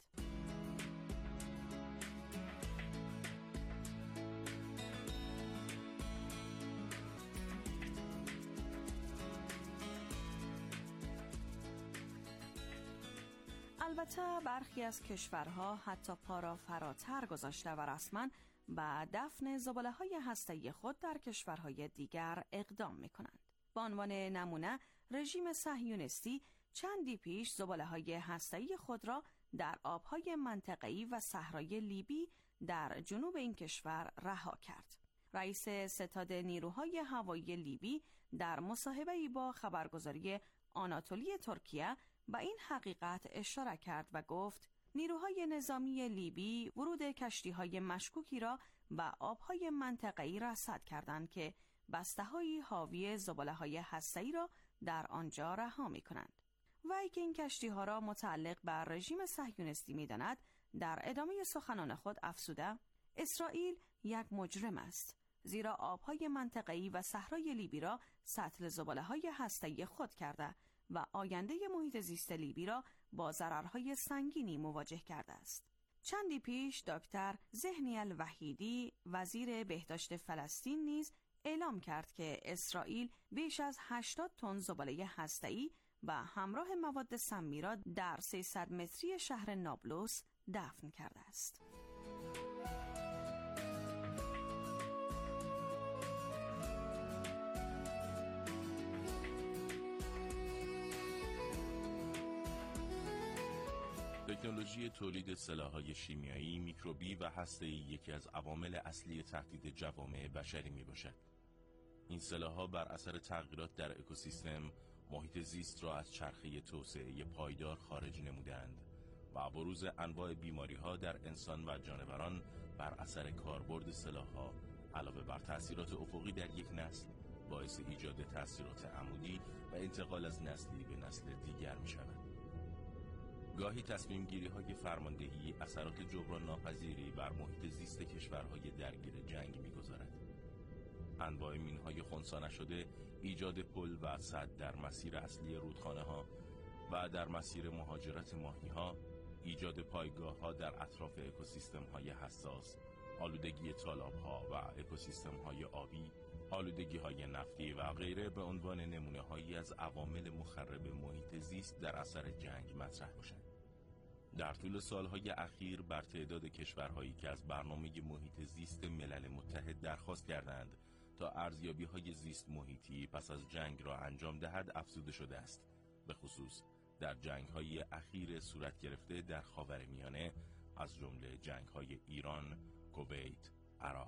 Speaker 24: البته برخی از کشورها حتی پا را فراتر گذاشته و رسما به دفن زباله‌های هسته‌ای خود در کشورهای دیگر اقدام می‌کنند. به عنوان نمونه رژیم صهیونیستی چندی پیش زباله‌های هسته‌ای خود را در آبهای منطقه‌ای و صحرای لیبی در جنوب این کشور رها کرد. رئیس ستاد نیروهای هوایی لیبی در مصاحبه‌ای با خبرگزاری آناتولی ترکیه به این حقیقت اشاره کرد و گفت نیروهای نظامی لیبی ورود کشتی‌های مشکوکی را به آبهای منطقه‌ای رصد کردند که بسته‌هایی حاوی زباله‌های هسته‌ای را در آنجا رها می‌کنند. وی که این کشتی‌ها را متعلق به رژیم صهیونیستی می‌داند، در ادامه سخنان خود افزوده: اسرائیل یک مجرم است، زیرا آبهای منطقه‌ای و صحرای لیبی را سطل زباله‌های هسته‌ای خود کرده و آینده محیط زیست لیبی را با ضررهای سنگینی مواجه کرده است. چندی پیش دکتر ذهنی الوحیدی وزیر بهداشت فلسطین نیز اعلام کرد که اسرائیل بیش از 80 تن زباله هسته‌ای و همراه مواد سمی را در 300 متری شهر نابلس دفن کرده است.
Speaker 1: تکنولوژی تولید سلاح‌های شیمیایی، میکروبی و هسته‌ای یکی از عوامل اصلی تهدید جوامع بشری میباشد. این سلاح‌ها بر اثر تغییرات در اکوسیستم محیط زیست را از چرخه توسعه پایدار خارج نمودند و بروز انواع بیماری‌ها در انسان و جانوران بر اثر کاربرد سلاح‌ها علاوه بر تأثیرات افقی در یک نسل باعث ایجاد تأثیرات عمودی و انتقال از نسلی به نسل دیگر می‌شود. گاهی تصمیم گیری های فرماندهی اثرات جبران ناپذیری بر محیط زیست کشورهای درگیر جنگ می‌گذارد. انواع مین‌های خنثی نشده، ایجاد پل و سد در مسیر اصلی رودخانه‌ها و در مسیر مهاجرت ماهی‌ها، ایجاد پایگاه‌ها در اطراف اکوسیستم‌های حساس، آلودگی تالاب‌ها و اکوسیستم‌های آبی، آلودگی‌های نفتی و غیره به عنوان نمونه‌هایی از عوامل مخرب محیط زیست در اثر جنگ مطرح می‌شوند. در طول سالهای اخیر بر تعداد کشورهایی که از برنامه محیط زیست ملل متحد درخواست کردند تا ارزیابی‌های زیست محیطی پس از جنگ را انجام دهد افزوده شده است، به خصوص در جنگ‌های اخیر صورت گرفته در خاورمیانه، از جمله جنگ‌های ایران، کویت، عراق.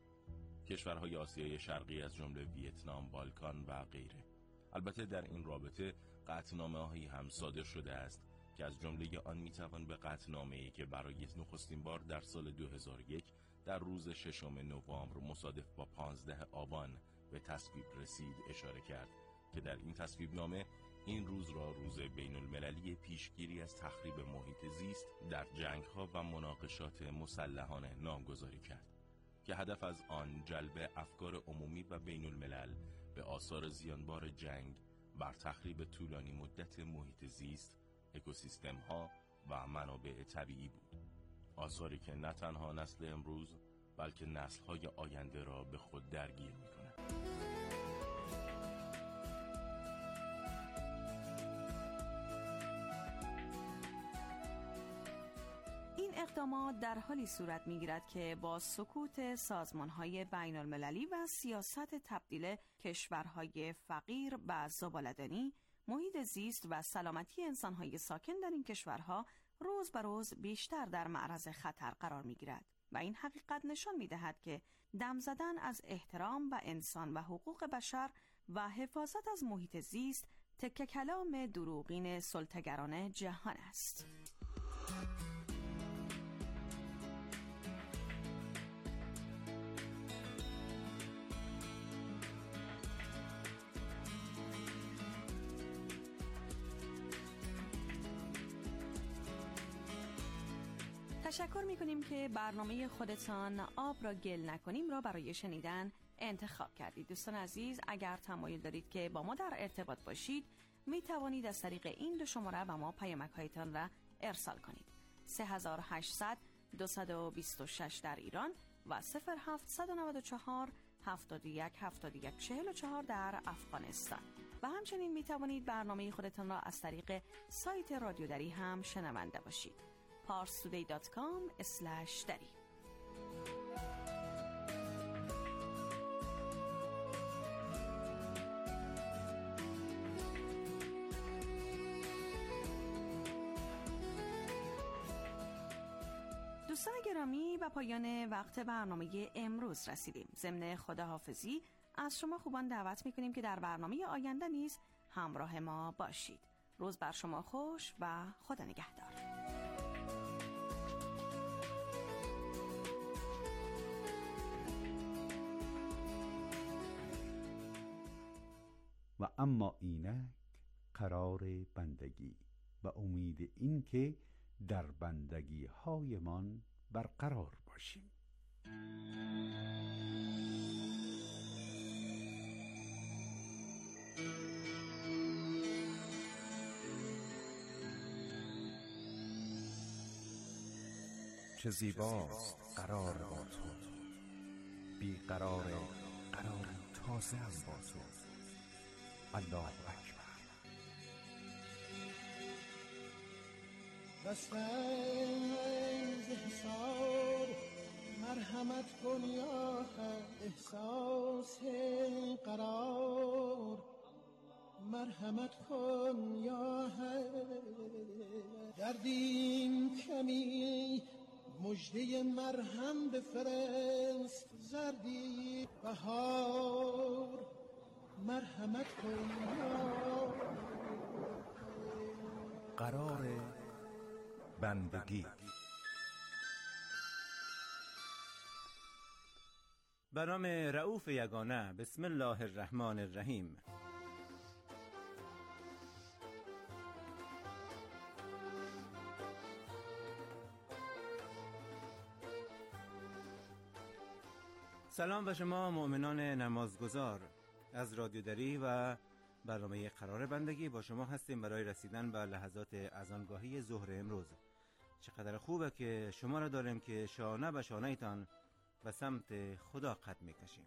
Speaker 1: کشورهای آسیای شرقی از جمله ویتنام، بالکان و غیره. البته در این رابطه قطعنامه‌هایی هم صادر شده است که از جمله آن میتوان به قطعنامه‌ای که برای نخستین بار در سال 2001 در روز 6 نوامبر مصادف با 15 آبان به تصویب رسید اشاره کرد که در این تصویبنامه این روز را روز بین المللی پیشگیری از تخریب محیط زیست در جنگ‌ها و مناقشات مسلحانه نامگذاری کرد که هدف از آن جلب افکار عمومی و بین الملل به آثار زیانبار جنگ بر تخریب طولانی مدت محیط زیست، اکوسیستم‌ها و منابع طبیعی بود. آثاری که نه تنها نسل امروز بلکه نسل‌های آینده را به خود درگیر می‌کند.
Speaker 24: اقدامات در حالی صورت می‌گیرد که با سکوت سازمان‌های بین‌المللی و سیاست تبدیل کشورهای فقیر به زباله‌دانی، محیط زیست و سلامتی انسان‌های ساکن در این کشورها روز به روز بیشتر در معرض خطر قرار می‌گیرد و این حقیقت نشان می‌دهد که دم زدن از احترام به انسان و حقوق بشر و حفاظت از محیط زیست تکه کلام دروغین سلطه‌گران جهان است. تشکر می‌کنیم که برنامه خودتان آب را گل نکنیم را برای شنیدن انتخاب کردید. دوستان عزیز، اگر تمایل دارید که با ما در ارتباط باشید می توانید از طریق این دو شماره به ما پیامک‌هایتان را ارسال کنید. 3800 226 در ایران و 0794 71 71 44 در افغانستان. و همچنین می توانید برنامه خودتان را از طریق سایت رادیو دری هم شنونده باشید. parstoday.com/dari. دوستان گرامی، به پایان وقت برنامه امروز رسیدیم. ضمن خداحافظی از شما خوبان دعوت می‌کنیم که در برنامه آینده نیز همراه ما باشید. روز بر شما خوش و خدا نگهدار.
Speaker 5: و اما اینک قرار بندگی و امید این که در بندگی هایمان برقرار باشیم.
Speaker 2: چه زیباست قرار با تو، بی قرار قراری تازه هم با تو. الله اکبر.
Speaker 4: بستنز حساب مرحمت کن یا احساس قرار مرحمت کن یا دردیم کمی مژده مرهم بفرست زردی بهار مرحمت کن یا
Speaker 2: قرار بندگی.
Speaker 6: به نام رؤوف یگانه. بسم الله الرحمن الرحیم. سلام به شما مؤمنان نمازگزار. از رادیو دری و برنامه قرار بندگی با شما هستیم برای رسیدن به لحظات اذانگاهی ظهر امروز. چقدر خوبه که شما را داریم که شانه به شانه ایتان به سمت خدا قدم میکشیم.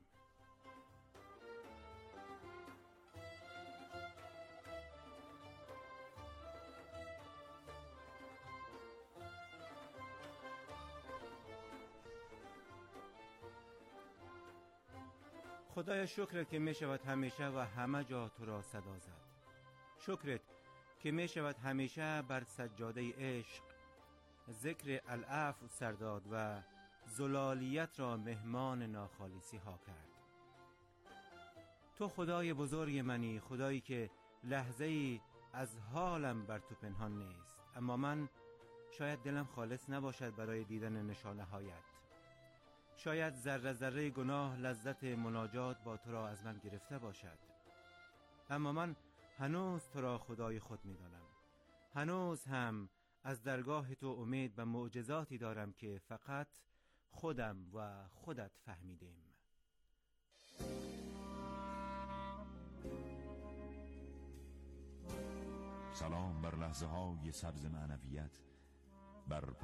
Speaker 6: خدای شکرت که می شود همیشه و همه جا تو را صدا زد. شکرت که می شود همیشه بر سجاده عشق ذکر العفو سرداد و زلالیت را مهمان ناخالصی ها کرد. تو خدای بزرگ منی، خدایی که لحظه‌ای از حالم بر تو پنهان نیست، اما من شاید دلم خالص نباشد برای دیدن نشانه هایت. شاید ذره ذره گناه لذت مناجات با تو را از من گرفته باشد، اما من هنوز تو را خدای خود می دانم. هنوز هم از درگاه تو امید به معجزاتی دارم که فقط خودم و خودت فهمیدیم.
Speaker 7: سلام بر لحظه های سبز معنویت، بر